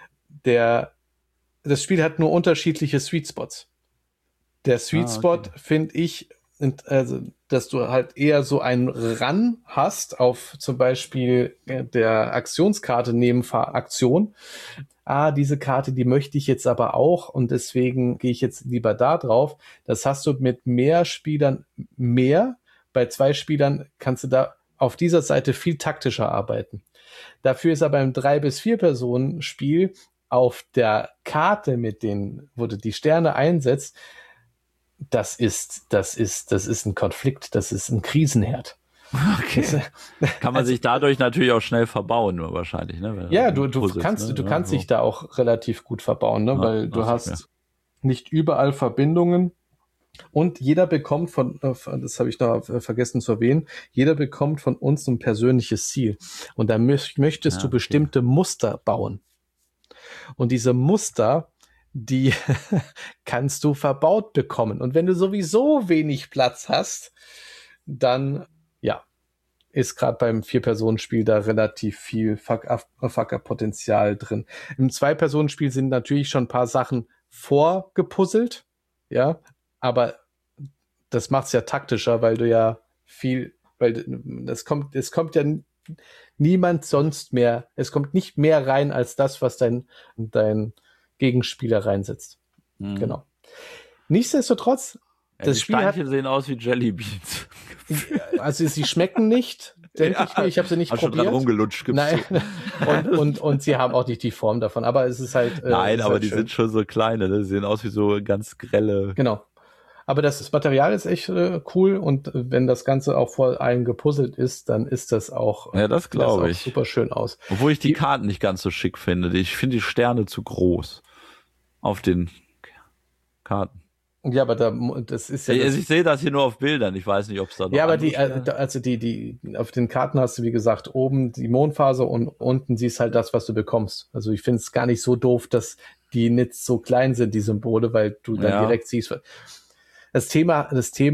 Das Spiel hat nur unterschiedliche Sweet Spots. Der Sweet Spot, finde ich, also, dass du halt eher so einen Run hast auf zum Beispiel der Aktionskarte neben Aktion. Diese Karte, die möchte ich jetzt aber auch und deswegen gehe ich jetzt lieber da drauf. Das hast du mit mehr Spielern mehr. Bei 2 Spielern kannst du da auf dieser Seite viel taktischer arbeiten. Dafür ist aber im 3- bis 4-Personen-Spiel auf der Karte wo du die Sterne einsetzt, das ist ein Konflikt, das ist ein Krisenherd. Okay. Kann man sich dadurch natürlich auch schnell verbauen, nur wahrscheinlich, ne? Ja, du kannst dich da auch relativ gut verbauen, ne? Weil du hast nicht überall Verbindungen und jeder bekommt das habe ich noch vergessen zu erwähnen, jeder bekommt von uns ein persönliches Ziel. Und da möchtest du bestimmte Muster bauen. Und diese Muster, die kannst du verbaut bekommen. Und wenn du sowieso wenig Platz hast, dann, ist gerade beim 4-Personen-Spiel da relativ viel Fucker-Potenzial drin. Im 2-Personen-Spiel sind natürlich schon ein paar Sachen vorgepuzzelt, ja, aber das macht's ja taktischer, weil du ja es kommt ja niemand sonst mehr, es kommt nicht mehr rein als das, was dein Gegenspieler reinsetzt. Mhm. Genau. Nichtsdestotrotz, das Spiel Steinchen sehen aus wie Jellybeans. Also sie schmecken nicht, denke ich mir. Ich habe sie nicht probiert. Schon dran rumgelutscht. Nein. Und sie haben auch nicht die Form davon. Aber es ist halt. Nein, aber halt die sind schon so kleine. Ne? Die sehen aus wie so ganz grelle. Genau. Aber das Material ist echt cool. Und wenn das Ganze auch vor allem gepuzzelt ist, dann ist das auch. Ja, das glaube ich. Super schön aus. Obwohl ich die Karten nicht ganz so schick finde. Ich finde die Sterne zu groß auf den Karten. Ja, aber das ist ja. Ich sehe das hier nur auf Bildern. Ich weiß nicht, ob es da noch. Ja, aber die auf den Karten hast du, wie gesagt, oben die Mondphase und unten siehst halt das, was du bekommst. Also ich finde es gar nicht so doof, dass die nicht so klein sind, die Symbole, weil du dann direkt siehst. Das Thema,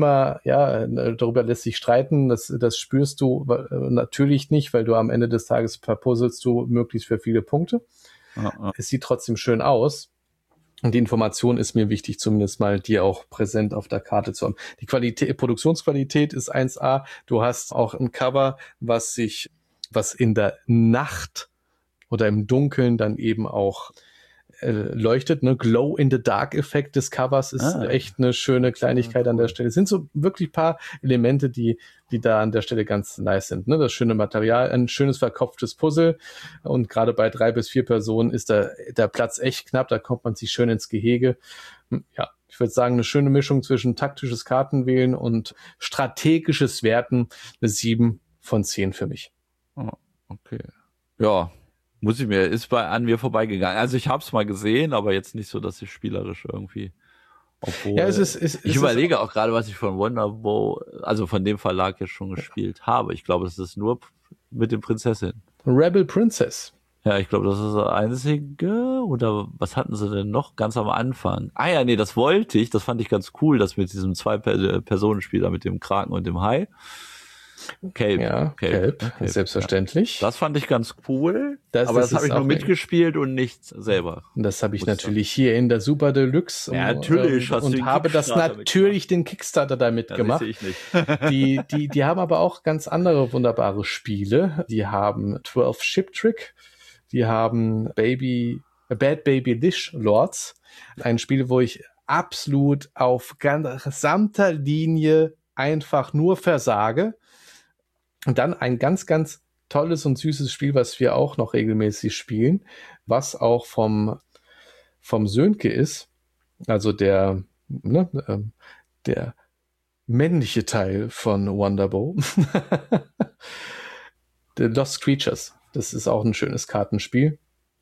darüber lässt sich streiten. Das spürst du natürlich nicht, weil du am Ende des Tages verpuzzelst du möglichst für viele Punkte. Es sieht trotzdem schön aus. Und die Information ist mir wichtig, zumindest mal die auch präsent auf der Karte zu haben. Die Produktionsqualität ist 1A. Du hast auch ein Cover, was in der Nacht oder im Dunkeln dann eben auch leuchtet. Ne? Glow-in-the-Dark-Effekt des Covers ist echt eine schöne Kleinigkeit an der Stelle. Es sind so wirklich paar Elemente, die da an der Stelle ganz nice sind. Ne? Das schöne Material, ein schönes verkopftes Puzzle und gerade bei 3 bis 4 Personen ist der Platz echt knapp, da kommt man sich schön ins Gehege. Ja, ich würde sagen, eine schöne Mischung zwischen taktisches Kartenwählen und strategisches Werten, eine 7 von 10 für mich. Oh, okay. Ja, ist an mir vorbeigegangen. Also ich habe es mal gesehen, aber jetzt nicht so, dass ich spielerisch irgendwie. Obwohl, ich überlege auch gerade, was ich von Wonderbow, also von dem Verlag jetzt schon gespielt habe. Ich glaube, es ist nur mit den Prinzessinnen. Rebel Princess. Ja, ich glaube, das ist das Einzige. Oder was hatten sie denn noch ganz am Anfang? Das wollte ich. Das fand ich ganz cool, das mit diesem 2-Personen-Spiel da mit dem Kraken und dem Hai. Cape. Selbstverständlich. Das fand ich ganz cool, aber das habe ich nur mitgespielt und nicht selber. Und das habe ich natürlich hier in der Super Deluxe natürlich und habe das natürlich den Kickstarter damit gemacht. Das sehe ich nicht. Die haben aber auch ganz andere wunderbare Spiele. Die haben 12 Ship Trick, die haben Bad Baby Dish Lords, ein Spiel, wo ich absolut auf gesamter Linie einfach nur versage. Und dann ein ganz, ganz tolles und süßes Spiel, was wir auch noch regelmäßig spielen, was auch vom Sönke ist, also der männliche Teil von Wonderbow. The Lost Creatures. Das ist auch ein schönes Kartenspiel.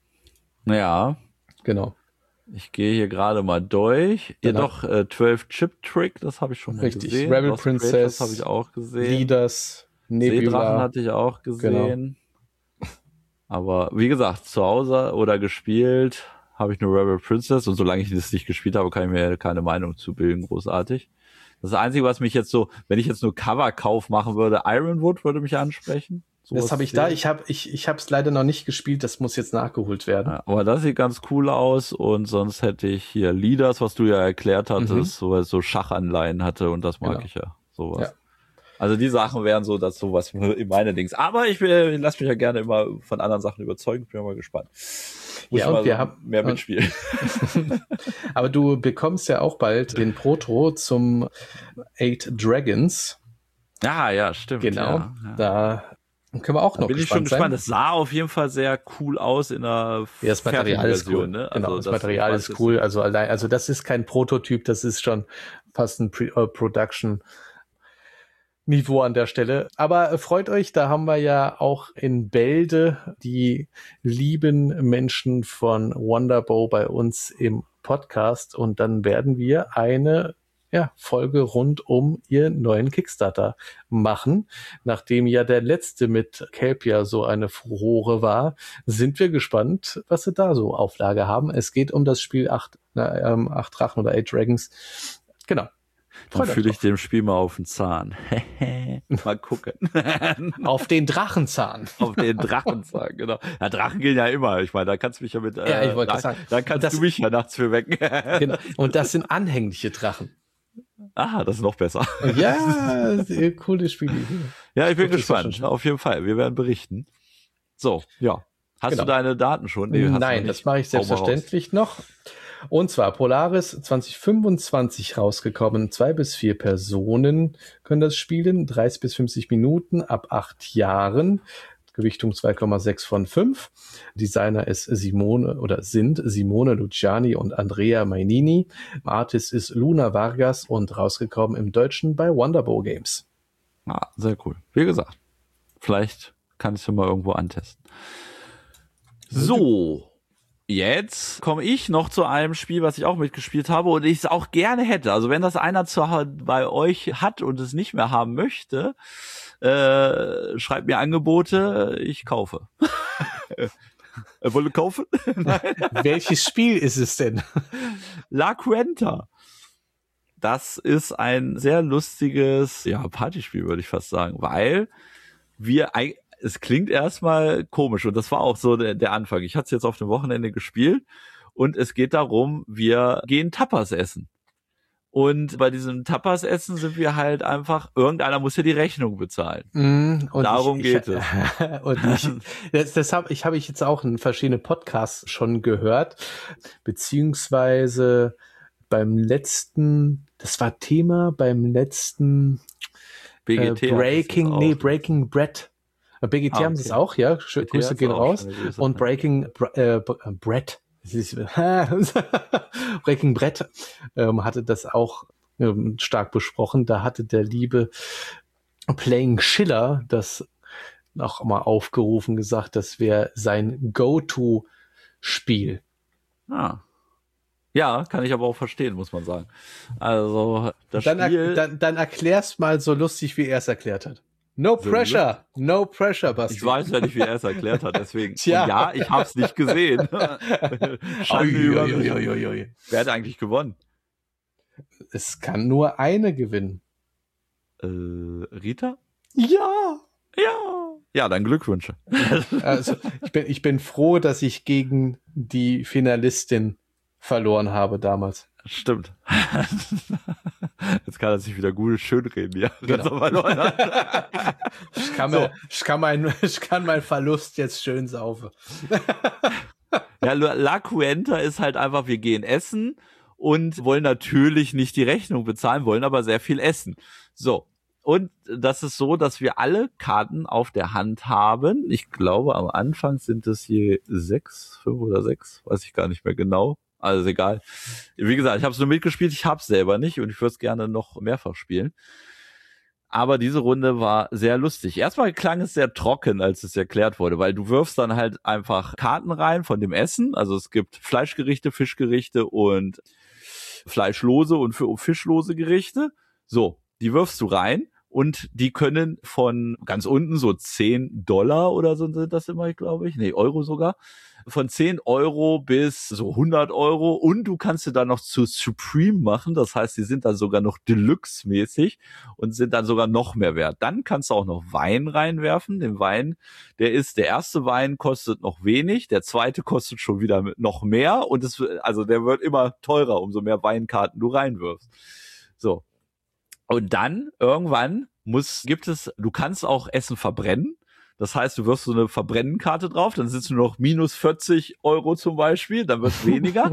Ja. Genau. Ich gehe hier gerade mal durch. Genau. Jedoch 12-Chip-Trick, das habe ich schon mal gesehen. Richtig. Rebel Lost Princess Creatures habe ich auch gesehen. Leaders, Nebula. Seedrachen hatte ich auch gesehen. Genau. Aber wie gesagt, zu Hause oder gespielt habe ich nur Rebel Princess und solange ich das nicht gespielt habe, kann ich mir keine Meinung zu bilden, großartig. Das Einzige, was mich jetzt so, wenn ich jetzt nur Coverkauf machen würde, Ironwood würde mich ansprechen. Das habe ich da. Ich habe es leider noch nicht gespielt. Das muss jetzt nachgeholt werden. Ja, aber das sieht ganz cool aus. Und sonst hätte ich hier Leaders, was du ja erklärt hattest, so Schachanleihen hatte. Und das mag ich ja. Sowas. Ja. Also die Sachen wären so, dass sowas in meine Dings. Aber ich lasse mich ja gerne immer von anderen Sachen überzeugen. Bin mal gespannt. Muss ja, und wir haben mehr mitspielen. Aber du bekommst ja auch bald den Proto zum 8 Dragons. Ja, stimmt. Genau. Ja. Da können wir auch noch bin ich schon gespannt. Es sah auf jeden Fall sehr cool aus in der das Material ist cool. Ne? Genau, also das Material ist cool. Also das ist kein Prototyp, das ist schon fast ein Production Niveau an der Stelle. Aber freut euch, da haben wir ja auch in Bälde die lieben Menschen von Wonderbow bei uns im Podcast und dann werden wir eine Folge rund um ihren neuen Kickstarter machen. Nachdem ja der letzte mit Kelp ja so eine Furore war, sind wir gespannt, was sie da so auf Lager haben. Es geht um das Spiel 8 Drachen oder 8 Dragons. Genau. Dann fühle ich dem Spiel mal auf den Zahn. Mal gucken. Auf den Drachenzahn. Auf den Drachenzahn, genau. Ja, Drachen gehen ja immer. Ich meine, da kannst du mich ja mit... ich wollte sagen. Da kannst du mich ja nachts für wecken. Genau. Und das sind anhängliche Drachen. Ah, das ist noch besser. Ja, cooles Spiel. Ja, ich bin gespannt. Auf jeden Fall. Wir werden berichten. So, ja. Hast du deine Daten schon? Nee, nein, das mache ich selbstverständlich noch. Und zwar Polaris 2025 rausgekommen. 2 bis 4 Personen können das spielen. 30 bis 50 Minuten ab 8 Jahren. Gewichtung 2,6 von 5. Designer ist sind Simone Luciani und Andrea Mainini. Artist ist Luna Vargas und rausgekommen im Deutschen bei Wonderbow Games. Ah, sehr cool. Wie gesagt, vielleicht kann ich es ja mal irgendwo antesten. So, jetzt komme ich noch zu einem Spiel, was ich auch mitgespielt habe und ich es auch gerne hätte. Also wenn das einer bei euch hat und es nicht mehr haben möchte, schreibt mir Angebote, ich kaufe. Wollt ihr kaufen? Welches Spiel ist es denn? La Cuenta. Das ist ein sehr lustiges, Partyspiel, würde ich fast sagen, weil es klingt erstmal komisch und das war auch so der Anfang. Ich hatte es jetzt auf dem Wochenende gespielt und es geht darum, wir gehen Tapas essen. Und bei diesem Tapas-Essen sind wir halt einfach, irgendeiner muss ja die Rechnung bezahlen. Und darum geht es. Und das habe ich jetzt auch in verschiedenen Podcasts schon gehört, beziehungsweise beim letzten Breaking Bread. BGT haben sie es auch, ja. Grüße gehen raus. Und Breaking Bread. Breaking Bread hatte das auch stark besprochen. Da hatte der liebe Playing Schiller das noch mal aufgerufen, gesagt, das wäre sein Go-To-Spiel. Ja, kann ich aber auch verstehen, muss man sagen. Also das Spiel... Dann erklär's mal so lustig, wie er es erklärt hat. No pressure, Basti. Ich weiß ja nicht, wie er es erklärt hat, deswegen. Ja, ich hab's nicht gesehen. Wer hat eigentlich gewonnen? Es kann nur eine gewinnen. Rita? Ja. Ja, dann Glückwünsche. Also, ich bin froh, dass ich gegen die Finalistin verloren habe damals. Stimmt. Jetzt kann er sich wieder gut schön reden, ja. Genau. Ich kann meinen Verlust jetzt schön saufen. Ja, La Cuenta ist halt einfach, wir gehen essen und wollen natürlich nicht die Rechnung bezahlen, wollen aber sehr viel essen. So. Und das ist so, dass wir alle Karten auf der Hand haben. Ich glaube, am Anfang sind es je 5 oder 6, weiß ich gar nicht mehr genau. Also ist egal. Wie gesagt, ich habe es nur mitgespielt, ich habe es selber nicht und ich würde es gerne noch mehrfach spielen. Aber diese Runde war sehr lustig. Erstmal klang es sehr trocken, als es erklärt wurde, weil du wirfst dann halt einfach Karten rein von dem Essen. Also es gibt Fleischgerichte, Fischgerichte und fleischlose und fischlose Gerichte. So, die wirfst du rein und die können von ganz unten so $10 oder so sind das immer, glaube ich. Nee, Euro sogar. Von 10 Euro bis so 100 Euro und du kannst sie dann noch zu Supreme machen, das heißt, die sind dann sogar noch Deluxe-mäßig und sind dann sogar noch mehr wert. Dann kannst du auch noch Wein reinwerfen, den Wein, der erste Wein kostet noch wenig, der zweite kostet schon wieder noch mehr und der wird immer teurer, umso mehr Weinkarten du reinwirfst. So. Und dann irgendwann du kannst auch Essen verbrennen. Das heißt, du wirfst so eine Verbrennenkarte drauf, dann sitzt du noch minus 40 Euro zum Beispiel, dann wird es weniger.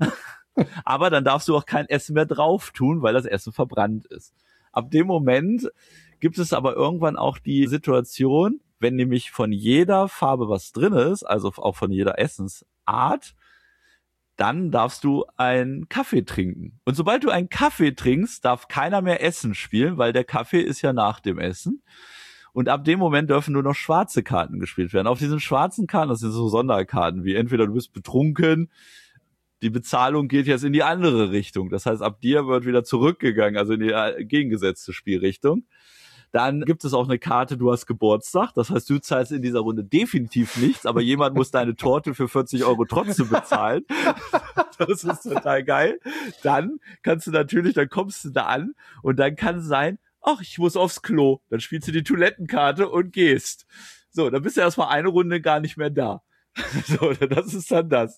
Aber dann darfst du auch kein Essen mehr drauf tun, weil das Essen verbrannt ist. Ab dem Moment gibt es aber irgendwann auch die Situation, wenn nämlich von jeder Farbe was drin ist, also auch von jeder Essensart, dann darfst du einen Kaffee trinken. Und sobald du einen Kaffee trinkst, darf keiner mehr Essen spielen, weil der Kaffee ist ja nach dem Essen. Und ab dem Moment dürfen nur noch schwarze Karten gespielt werden. Auf diesen schwarzen Karten, das sind so Sonderkarten, wie entweder du bist betrunken, die Bezahlung geht jetzt in die andere Richtung. Das heißt, ab dir wird wieder zurückgegangen, also in die gegengesetzte Spielrichtung. Dann gibt es auch eine Karte, du hast Geburtstag. Das heißt, du zahlst in dieser Runde definitiv nichts, aber jemand muss deine Torte für 40 Euro trotzdem bezahlen. Das ist total geil. Dann kommst du da an und dann kann es sein, ach, ich muss aufs Klo. Dann spielst du die Toilettenkarte und gehst. So, dann bist du erstmal eine Runde gar nicht mehr da. So, das ist dann das.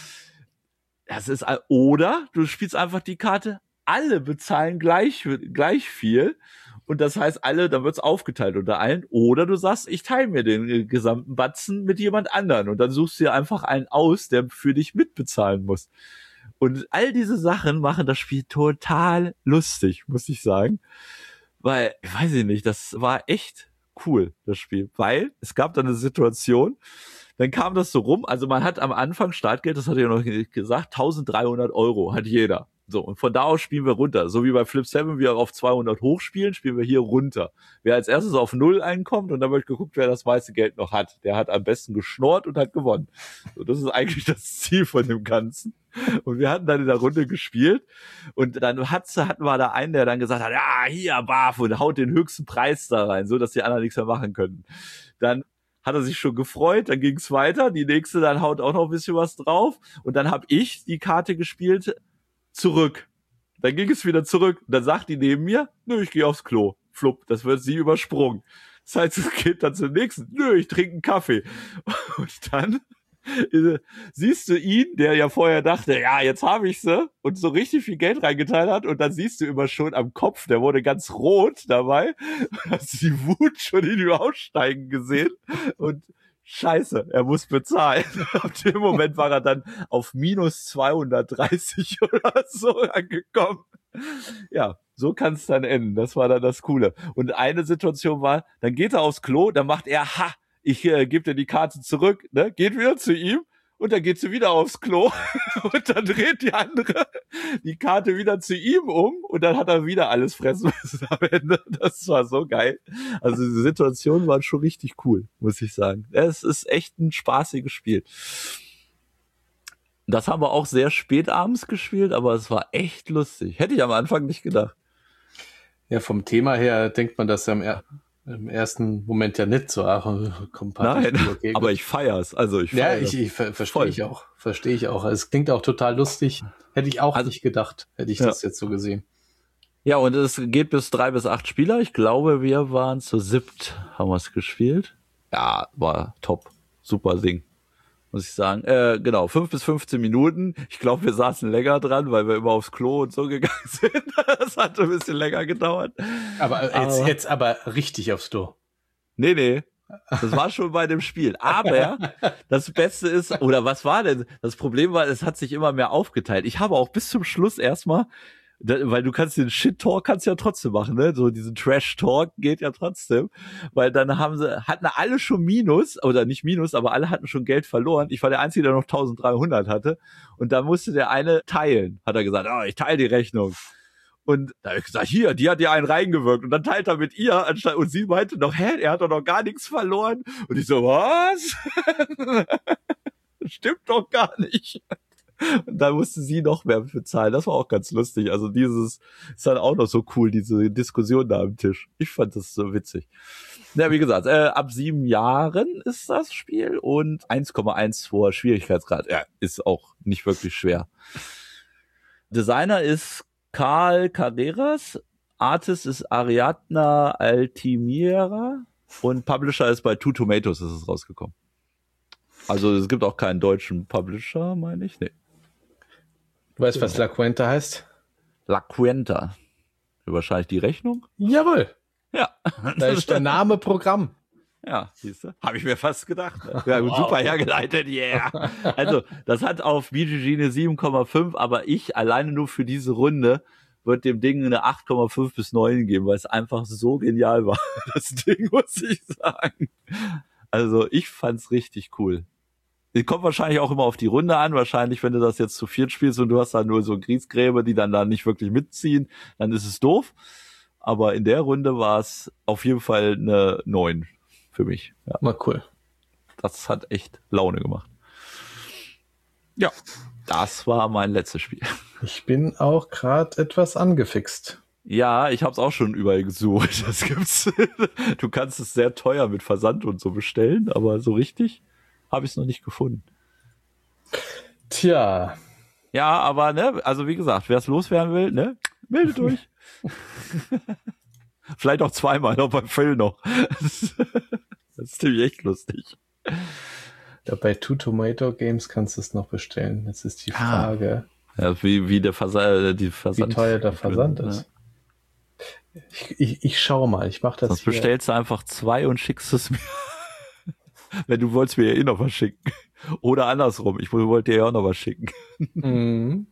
Oder du spielst einfach die Karte, alle bezahlen gleich viel. Und das heißt, dann wird's aufgeteilt unter allen. Oder du sagst, ich teile mir den gesamten Batzen mit jemand anderen. Und dann suchst du dir einfach einen aus, der für dich mitbezahlen muss. Und all diese Sachen machen das Spiel total lustig, muss ich sagen. Weil, ich weiß nicht, das war echt cool, das Spiel. Weil es gab dann eine Situation, dann kam das so rum, also man hat am Anfang Startgeld, das hatte ich ja noch gesagt, 1.300 Euro hat jeder. So, und von da aus spielen wir runter. So wie bei Flip 7 wir auf 200 hochspielen, spielen wir hier runter. Wer als erstes auf 0 einkommt und dann wird geguckt, wer das meiste Geld noch hat. Der hat am besten geschnorrt und hat gewonnen. So, das ist eigentlich das Ziel von dem Ganzen. Und wir hatten dann in der Runde gespielt und dann hatten wir da einen, der dann gesagt hat, ja, hier, Barf, und haut den höchsten Preis da rein, so dass die anderen nichts mehr machen können. Dann hat er sich schon gefreut, dann ging's weiter, die nächste dann haut auch noch ein bisschen was drauf und dann habe ich die Karte gespielt, zurück. Dann ging es wieder zurück und dann sagt die neben mir, nö, ich gehe aufs Klo. Flupp, das wird sie übersprungen. Das heißt, es geht dann zum nächsten, nö, ich trinke einen Kaffee. Und dann siehst du ihn, der ja vorher dachte, ja, jetzt habe ich sie und so richtig viel Geld reingeteilt hat und dann siehst du immer schon am Kopf, der wurde ganz rot dabei, hast die Wut schon in ihm aussteigen gesehen und Scheiße, er muss bezahlen. Ab dem Moment war er dann auf minus 230 oder so angekommen. Ja, so kann es dann enden. Das war dann das Coole. Und eine Situation war, dann geht er aufs Klo, dann macht er, ich gebe dir die Karte zurück, ne? Geht wieder zu ihm und dann geht sie wieder aufs Klo und dann dreht die andere die Karte wieder zu ihm um und dann hat er wieder alles fressen müssen am Ende. Das war so geil. Also diese Situationen waren schon richtig cool, muss ich sagen. Es ist echt ein spaßiges Spiel. Das haben wir auch sehr spät abends gespielt, aber es war echt lustig. Hätte ich am Anfang nicht gedacht. Ja, vom Thema her denkt man das ja im ersten Moment ja nicht so. Nein, okay, aber ich feier's. Also ich verstehe ich auch. Es klingt auch total lustig. Hätte ich auch nicht gedacht, hätte ich das jetzt so gesehen. Ja, und es geht bis 3 bis 8 Spieler. Ich glaube, wir waren zu 7, haben wir es gespielt. Ja, war top. Super Ding, muss ich sagen. Genau, 5 bis 15 Minuten. Ich glaube, wir saßen länger dran, weil wir immer aufs Klo und so gegangen sind. Das hat ein bisschen länger gedauert. Aber jetzt richtig aufs Klo. Nee. Das war schon bei dem Spiel. Aber das Beste ist, oder was war denn? Das Problem war, es hat sich immer mehr aufgeteilt. Ich habe auch bis zum Schluss erstmal weil du kannst den Shit-Talk kannst ja trotzdem machen, ne? So diesen Trash-Talk geht ja trotzdem, weil dann hatten alle schon Minus, oder nicht Minus, aber alle hatten schon Geld verloren. Ich war der Einzige, der noch 1300 hatte und da musste der eine teilen, hat er gesagt, ich teile die Rechnung. Und da habe ich gesagt, hier, die hat dir einen reingewirkt. Und dann teilt er mit ihr, und sie meinte noch, er hat doch noch gar nichts verloren. Und ich so, was? Stimmt doch gar nicht. Und da musste sie noch mehr bezahlen. Das war auch ganz lustig. Also ist dann auch noch so cool, diese Diskussion da am Tisch. Ich fand das so witzig. Ja, wie gesagt, ab 7 Jahren ist das Spiel und 1,12 Schwierigkeitsgrad. Ja, ist auch nicht wirklich schwer. Designer ist Carl Carreras, Artist ist Ariadna Altimira und Publisher ist bei Two Tomatoes ist es rausgekommen. Also es gibt auch keinen deutschen Publisher, meine ich. Nee. Du weißt, was La Cuenta heißt? La Cuenta. Wahrscheinlich die Rechnung? Jawohl. Ja. Da ist der Name Programm. Ja, siehst du? Habe ich mir fast gedacht. Ja, wow. Super hergeleitet, yeah. Also, das hat auf BGG eine 7,5, aber ich alleine nur für diese Runde wird dem Ding eine 8,5 bis 9 geben, weil es einfach so genial war, das Ding, muss ich sagen. Also, ich fand's richtig cool. Es kommt wahrscheinlich auch immer auf die Runde an. Wahrscheinlich, wenn du das jetzt zu 4 spielst und du hast da nur so Grießgräber, die dann da nicht wirklich mitziehen, dann ist es doof. Aber in der Runde war es auf jeden Fall eine 9 für mich. Ja. Mal cool. Das hat echt Laune gemacht. Ja, das war mein letztes Spiel. Ich bin auch gerade etwas angefixt. Ja, ich habe es auch schon überall gesucht. Das gibt's. Du kannst es sehr teuer mit Versand und so bestellen, aber so richtig habe ich es noch nicht gefunden. Tja. Ja, aber ne, also wie gesagt, wer es loswerden will, ne, meldet euch. Vielleicht auch zweimal, noch beim Phil noch. Das ist nämlich echt lustig. Ja, bei Two Tomato Games kannst du es noch bestellen. Jetzt ist die Frage. Ja, wie der Versand, wie teuer der Versand ist. Ich schaue mal, ich mache das. Sonst bestellst du einfach 2 und schickst es mir. Wenn du wolltest mir ja eh noch was schicken. Oder andersrum, ich wollte dir ja auch noch was schicken. Mhm.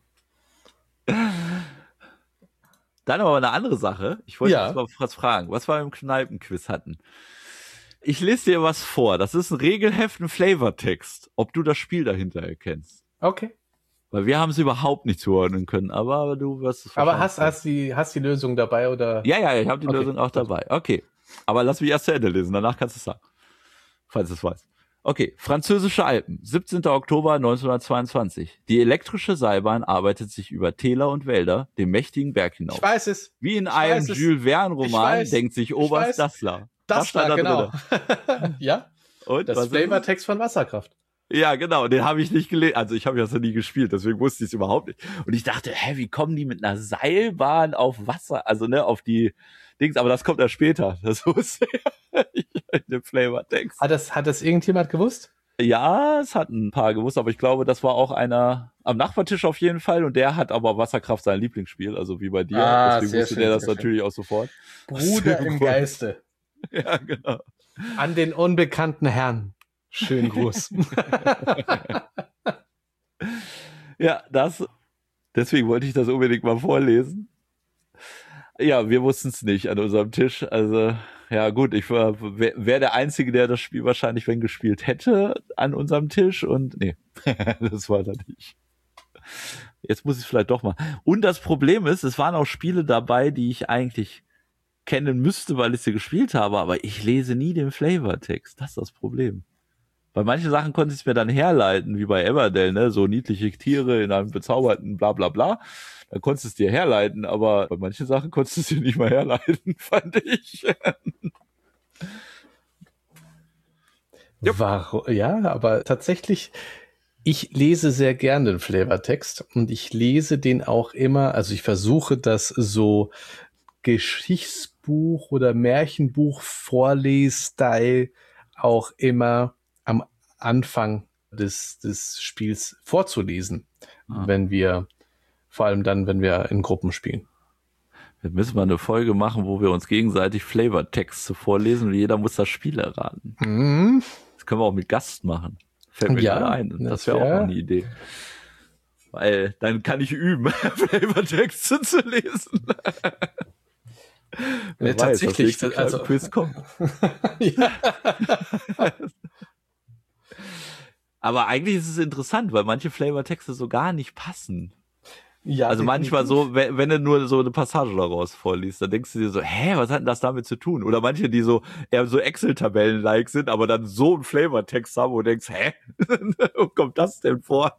Dann aber eine andere Sache. Ich wollte jetzt mal was fragen, was wir im Kneipenquiz hatten. Ich lese dir was vor. Das ist ein Regelheft, ein Flavortext. Ob du das Spiel dahinter erkennst. Okay. Weil wir haben es überhaupt nicht zuordnen können, aber du wirst es aber hast die Lösung dabei, oder? Ja, ich habe die Lösung auch dabei. Okay. Aber lass mich erst zu Ende lesen, danach kannst du es sagen. Falls du es weißt. Okay, französische Alpen, 17. Oktober 1922. Die elektrische Seilbahn arbeitet sich über Täler und Wälder, dem mächtigen Berg hinauf. Ich weiß es. Wie in einem Jules Verne-Roman denkt sich Oberst Dassler. Dassler, genau. Ja, und das Flavortext von Wasserkraft. Ja, genau, den habe ich nicht gelesen. Also ich habe das ja nie gespielt, deswegen wusste ich es überhaupt nicht. Und ich dachte, wie kommen die mit einer Seilbahn auf Wasser, also ne, auf die Dings, aber das kommt ja später. Das wusste ich in dem Flavortext. Hat das irgendjemand gewusst? Ja, es hat ein paar gewusst, aber ich glaube, das war auch einer am Nachbartisch auf jeden Fall und der hat aber Wasserkraft sein Lieblingsspiel, also wie bei dir. Deswegen wusste der das natürlich auch sofort. Bruder im Geiste. Ja, genau. An den unbekannten Herrn. Schönen Gruß. Ja, deswegen wollte ich das unbedingt mal vorlesen. Ja, wir wussten es nicht an unserem Tisch. Also, ja gut, ich wäre der Einzige, der das Spiel wahrscheinlich, wenn gespielt hätte, an unserem Tisch. Und nee, das war da nicht. Jetzt muss ich es vielleicht doch mal. Und das Problem ist, es waren auch Spiele dabei, die ich eigentlich kennen müsste, weil ich sie gespielt habe, aber ich lese nie den Flavortext. Das ist das Problem. Bei manchen Sachen konnte ich es mir dann herleiten, wie bei Everdell, ne, so niedliche Tiere in einem bezauberten bla bla bla. Da konntest du es dir herleiten, aber bei manchen Sachen konntest du es dir nicht mal herleiten, fand ich. Warum? Ja, aber tatsächlich, ich lese sehr gerne den Flavortext und ich lese den auch immer, also ich versuche das so Geschichtsbuch oder Märchenbuch Vorlesstyle auch immer am Anfang des Spiels vorzulesen, vor allem dann, wenn wir in Gruppen spielen. Jetzt müssen wir eine Folge machen, wo wir uns gegenseitig Flavortexte vorlesen und jeder muss das Spiel erraten. Mhm. Das können wir auch mit Gast machen. Fällt mir gerade ein. Das wäre auch noch eine Idee. Weil dann kann ich üben, Flavortexte zu lesen. Ja, tatsächlich. Also Quiz kommt. Ja. Aber eigentlich ist es interessant, weil manche Flavortexte so gar nicht passen. Ja, also manchmal so, wenn du nur so eine Passage daraus vorliest, dann denkst du dir so, was hat denn das damit zu tun? Oder manche, die so eher so Excel-Tabellen-like sind, aber dann so einen Flavortext haben, wo du denkst, wo kommt das denn vor?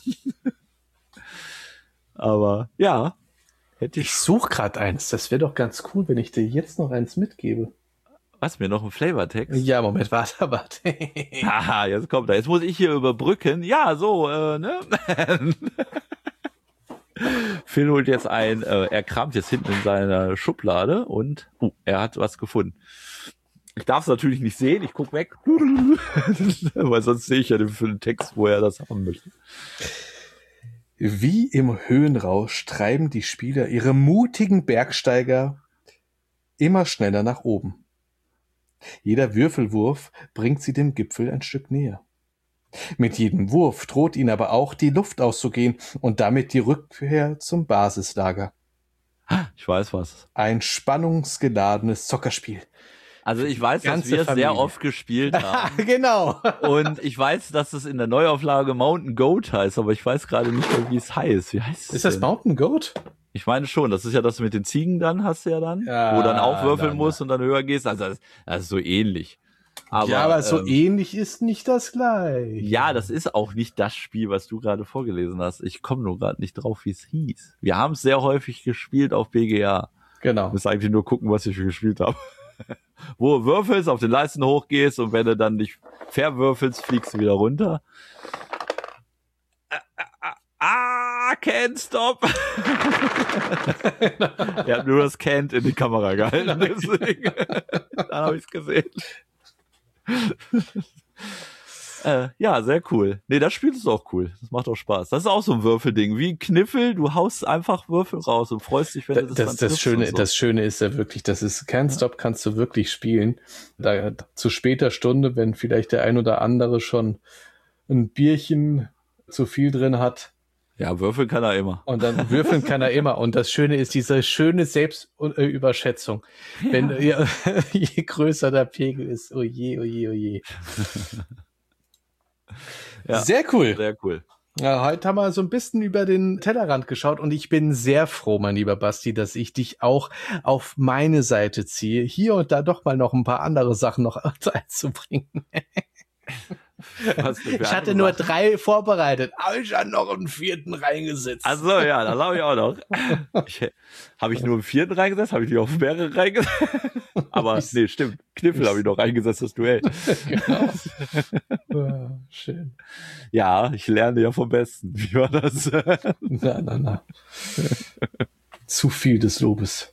Aber ja, ich suche gerade eins. Das wäre doch ganz cool, wenn ich dir jetzt noch eins mitgebe. Was, mir noch ein Flavortext? Ja, Moment, warte. Haha, jetzt kommt er. Jetzt muss ich hier überbrücken. Ja, so, ne? Phil holt jetzt er kramt jetzt hinten in seiner Schublade und er hat was gefunden. Ich darf es natürlich nicht sehen, ich guck weg. Weil sonst sehe ich ja den Text, wo er das haben möchte. Wie im Höhenrausch treiben die Spieler ihre mutigen Bergsteiger immer schneller nach oben. Jeder Würfelwurf bringt sie dem Gipfel ein Stück näher. Mit jedem Wurf droht ihnen aber auch die Luft auszugehen und damit die Rückkehr zum Basislager. Ich weiß was. Ein spannungsgeladenes Zockerspiel. Also ich weiß, dass wir es sehr oft gespielt haben. Genau. Und ich weiß, dass es in der Neuauflage Mountain Goat heißt, aber ich weiß gerade nicht mehr, wie es heißt. Wie heißt es? Ist das denn? Mountain Goat? Ich meine schon, das ist ja das mit den Ziegen dann, hast du ja dann, wo dann auch würfeln musst und dann höher gehst. Also das ist so ähnlich. Aber so ähnlich ist nicht das gleiche. Ja, das ist auch nicht das Spiel, was du gerade vorgelesen hast. Ich komme nur gerade nicht drauf, wie es hieß. Wir haben es sehr häufig gespielt auf BGA. Genau. Du musst eigentlich nur gucken, was ich gespielt habe. Wo du würfelst, auf den Leisten hochgehst und wenn du dann nicht verwürfelst, fliegst du wieder runter. Can't stop. Er hat nur das Can't in die Kamera gehalten, deswegen. Dann habe ich es gesehen. Ja, sehr cool. Nee, das Spiel ist auch cool. Das macht auch Spaß. Das ist auch so ein Würfelding. Wie Kniffel, du haust einfach Würfel raus und freust dich, wenn du das dann triffst. Das Schöne ist ja wirklich, das ist Can't Stop kannst du wirklich spielen. Da, zu später Stunde, wenn vielleicht der ein oder andere schon ein Bierchen zu viel drin hat. Ja, würfeln kann er immer. Und dann würfeln kann er immer. Und das Schöne ist diese schöne Selbstüberschätzung. Ja. Wenn je größer der Pegel ist, oh je, oh je, oh je. Ja, sehr cool. Sehr cool. Ja, heute haben wir so ein bisschen über den Tellerrand geschaut und ich bin sehr froh, mein lieber Basti, dass ich dich auch auf meine Seite ziehe, hier und da doch mal noch ein paar andere Sachen noch einzubringen. Ich hatte nur 3 vorbereitet, aber ich hatte noch einen 4. reingesetzt. Ach so, ja, das habe ich auch noch. Habe ich nur einen 4. reingesetzt? Habe ich nicht auf mehrere reingesetzt? Aber nee, stimmt. Kniffel habe ich noch reingesetzt, das Duell. Genau. Ja, schön. Ja, ich lerne ja vom Besten. Wie war das? Na. Zu viel des Lobes.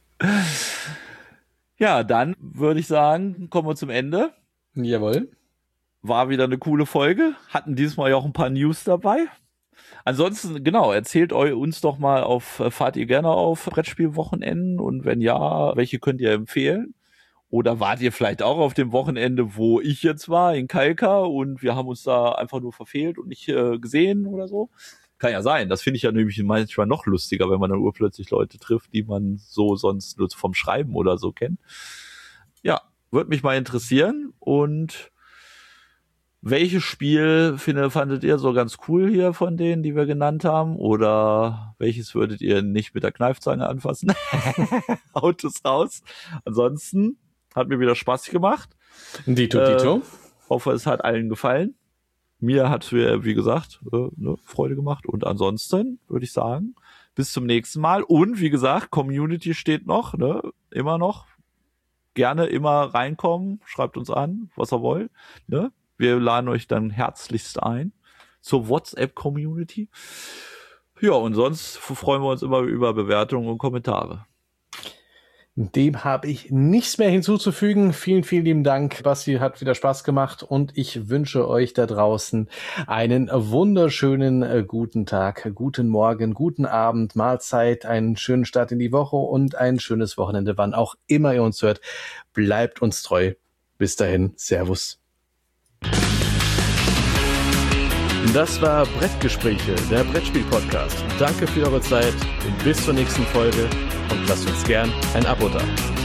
Ja, dann würde ich sagen, kommen wir zum Ende. Jawohl. War wieder eine coole Folge. Hatten diesmal ja auch ein paar News dabei. Ansonsten, genau, erzählt uns doch mal fahrt ihr gerne auf Brettspielwochenenden? Und wenn ja, welche könnt ihr empfehlen? Oder wart ihr vielleicht auch auf dem Wochenende, wo ich jetzt war, in Kalka und wir haben uns da einfach nur verfehlt und nicht gesehen oder so? Kann ja sein. Das finde ich ja nämlich manchmal noch lustiger, wenn man dann urplötzlich Leute trifft, die man so sonst nur vom Schreiben oder so kennt. Ja, würde mich mal interessieren. Und welches Spiel fandet ihr so ganz cool hier von denen, die wir genannt haben? Oder welches würdet ihr nicht mit der Kneifzange anfassen? Haut es raus. Ansonsten hat mir wieder Spaß gemacht. Dito. Hoffe, es hat allen gefallen. Mir hat es, wie gesagt, Freude gemacht. Und ansonsten würde ich sagen, bis zum nächsten Mal. Und wie gesagt, Community steht noch, ne? Immer noch. Gerne immer reinkommen. Schreibt uns an, was ihr wollt. Ne? Wir laden euch dann herzlichst ein zur WhatsApp-Community. Ja, und sonst freuen wir uns immer über Bewertungen und Kommentare. Dem habe ich nichts mehr hinzuzufügen. Vielen, vielen lieben Dank. Basti, hat wieder Spaß gemacht und ich wünsche euch da draußen einen wunderschönen guten Tag, guten Morgen, guten Abend, Mahlzeit, einen schönen Start in die Woche und ein schönes Wochenende, wann auch immer ihr uns hört. Bleibt uns treu. Bis dahin, Servus. Das war Brettgespräche, der Brettspiel-Podcast. Danke für eure Zeit, bis zur nächsten Folge und lasst uns gern ein Abo da.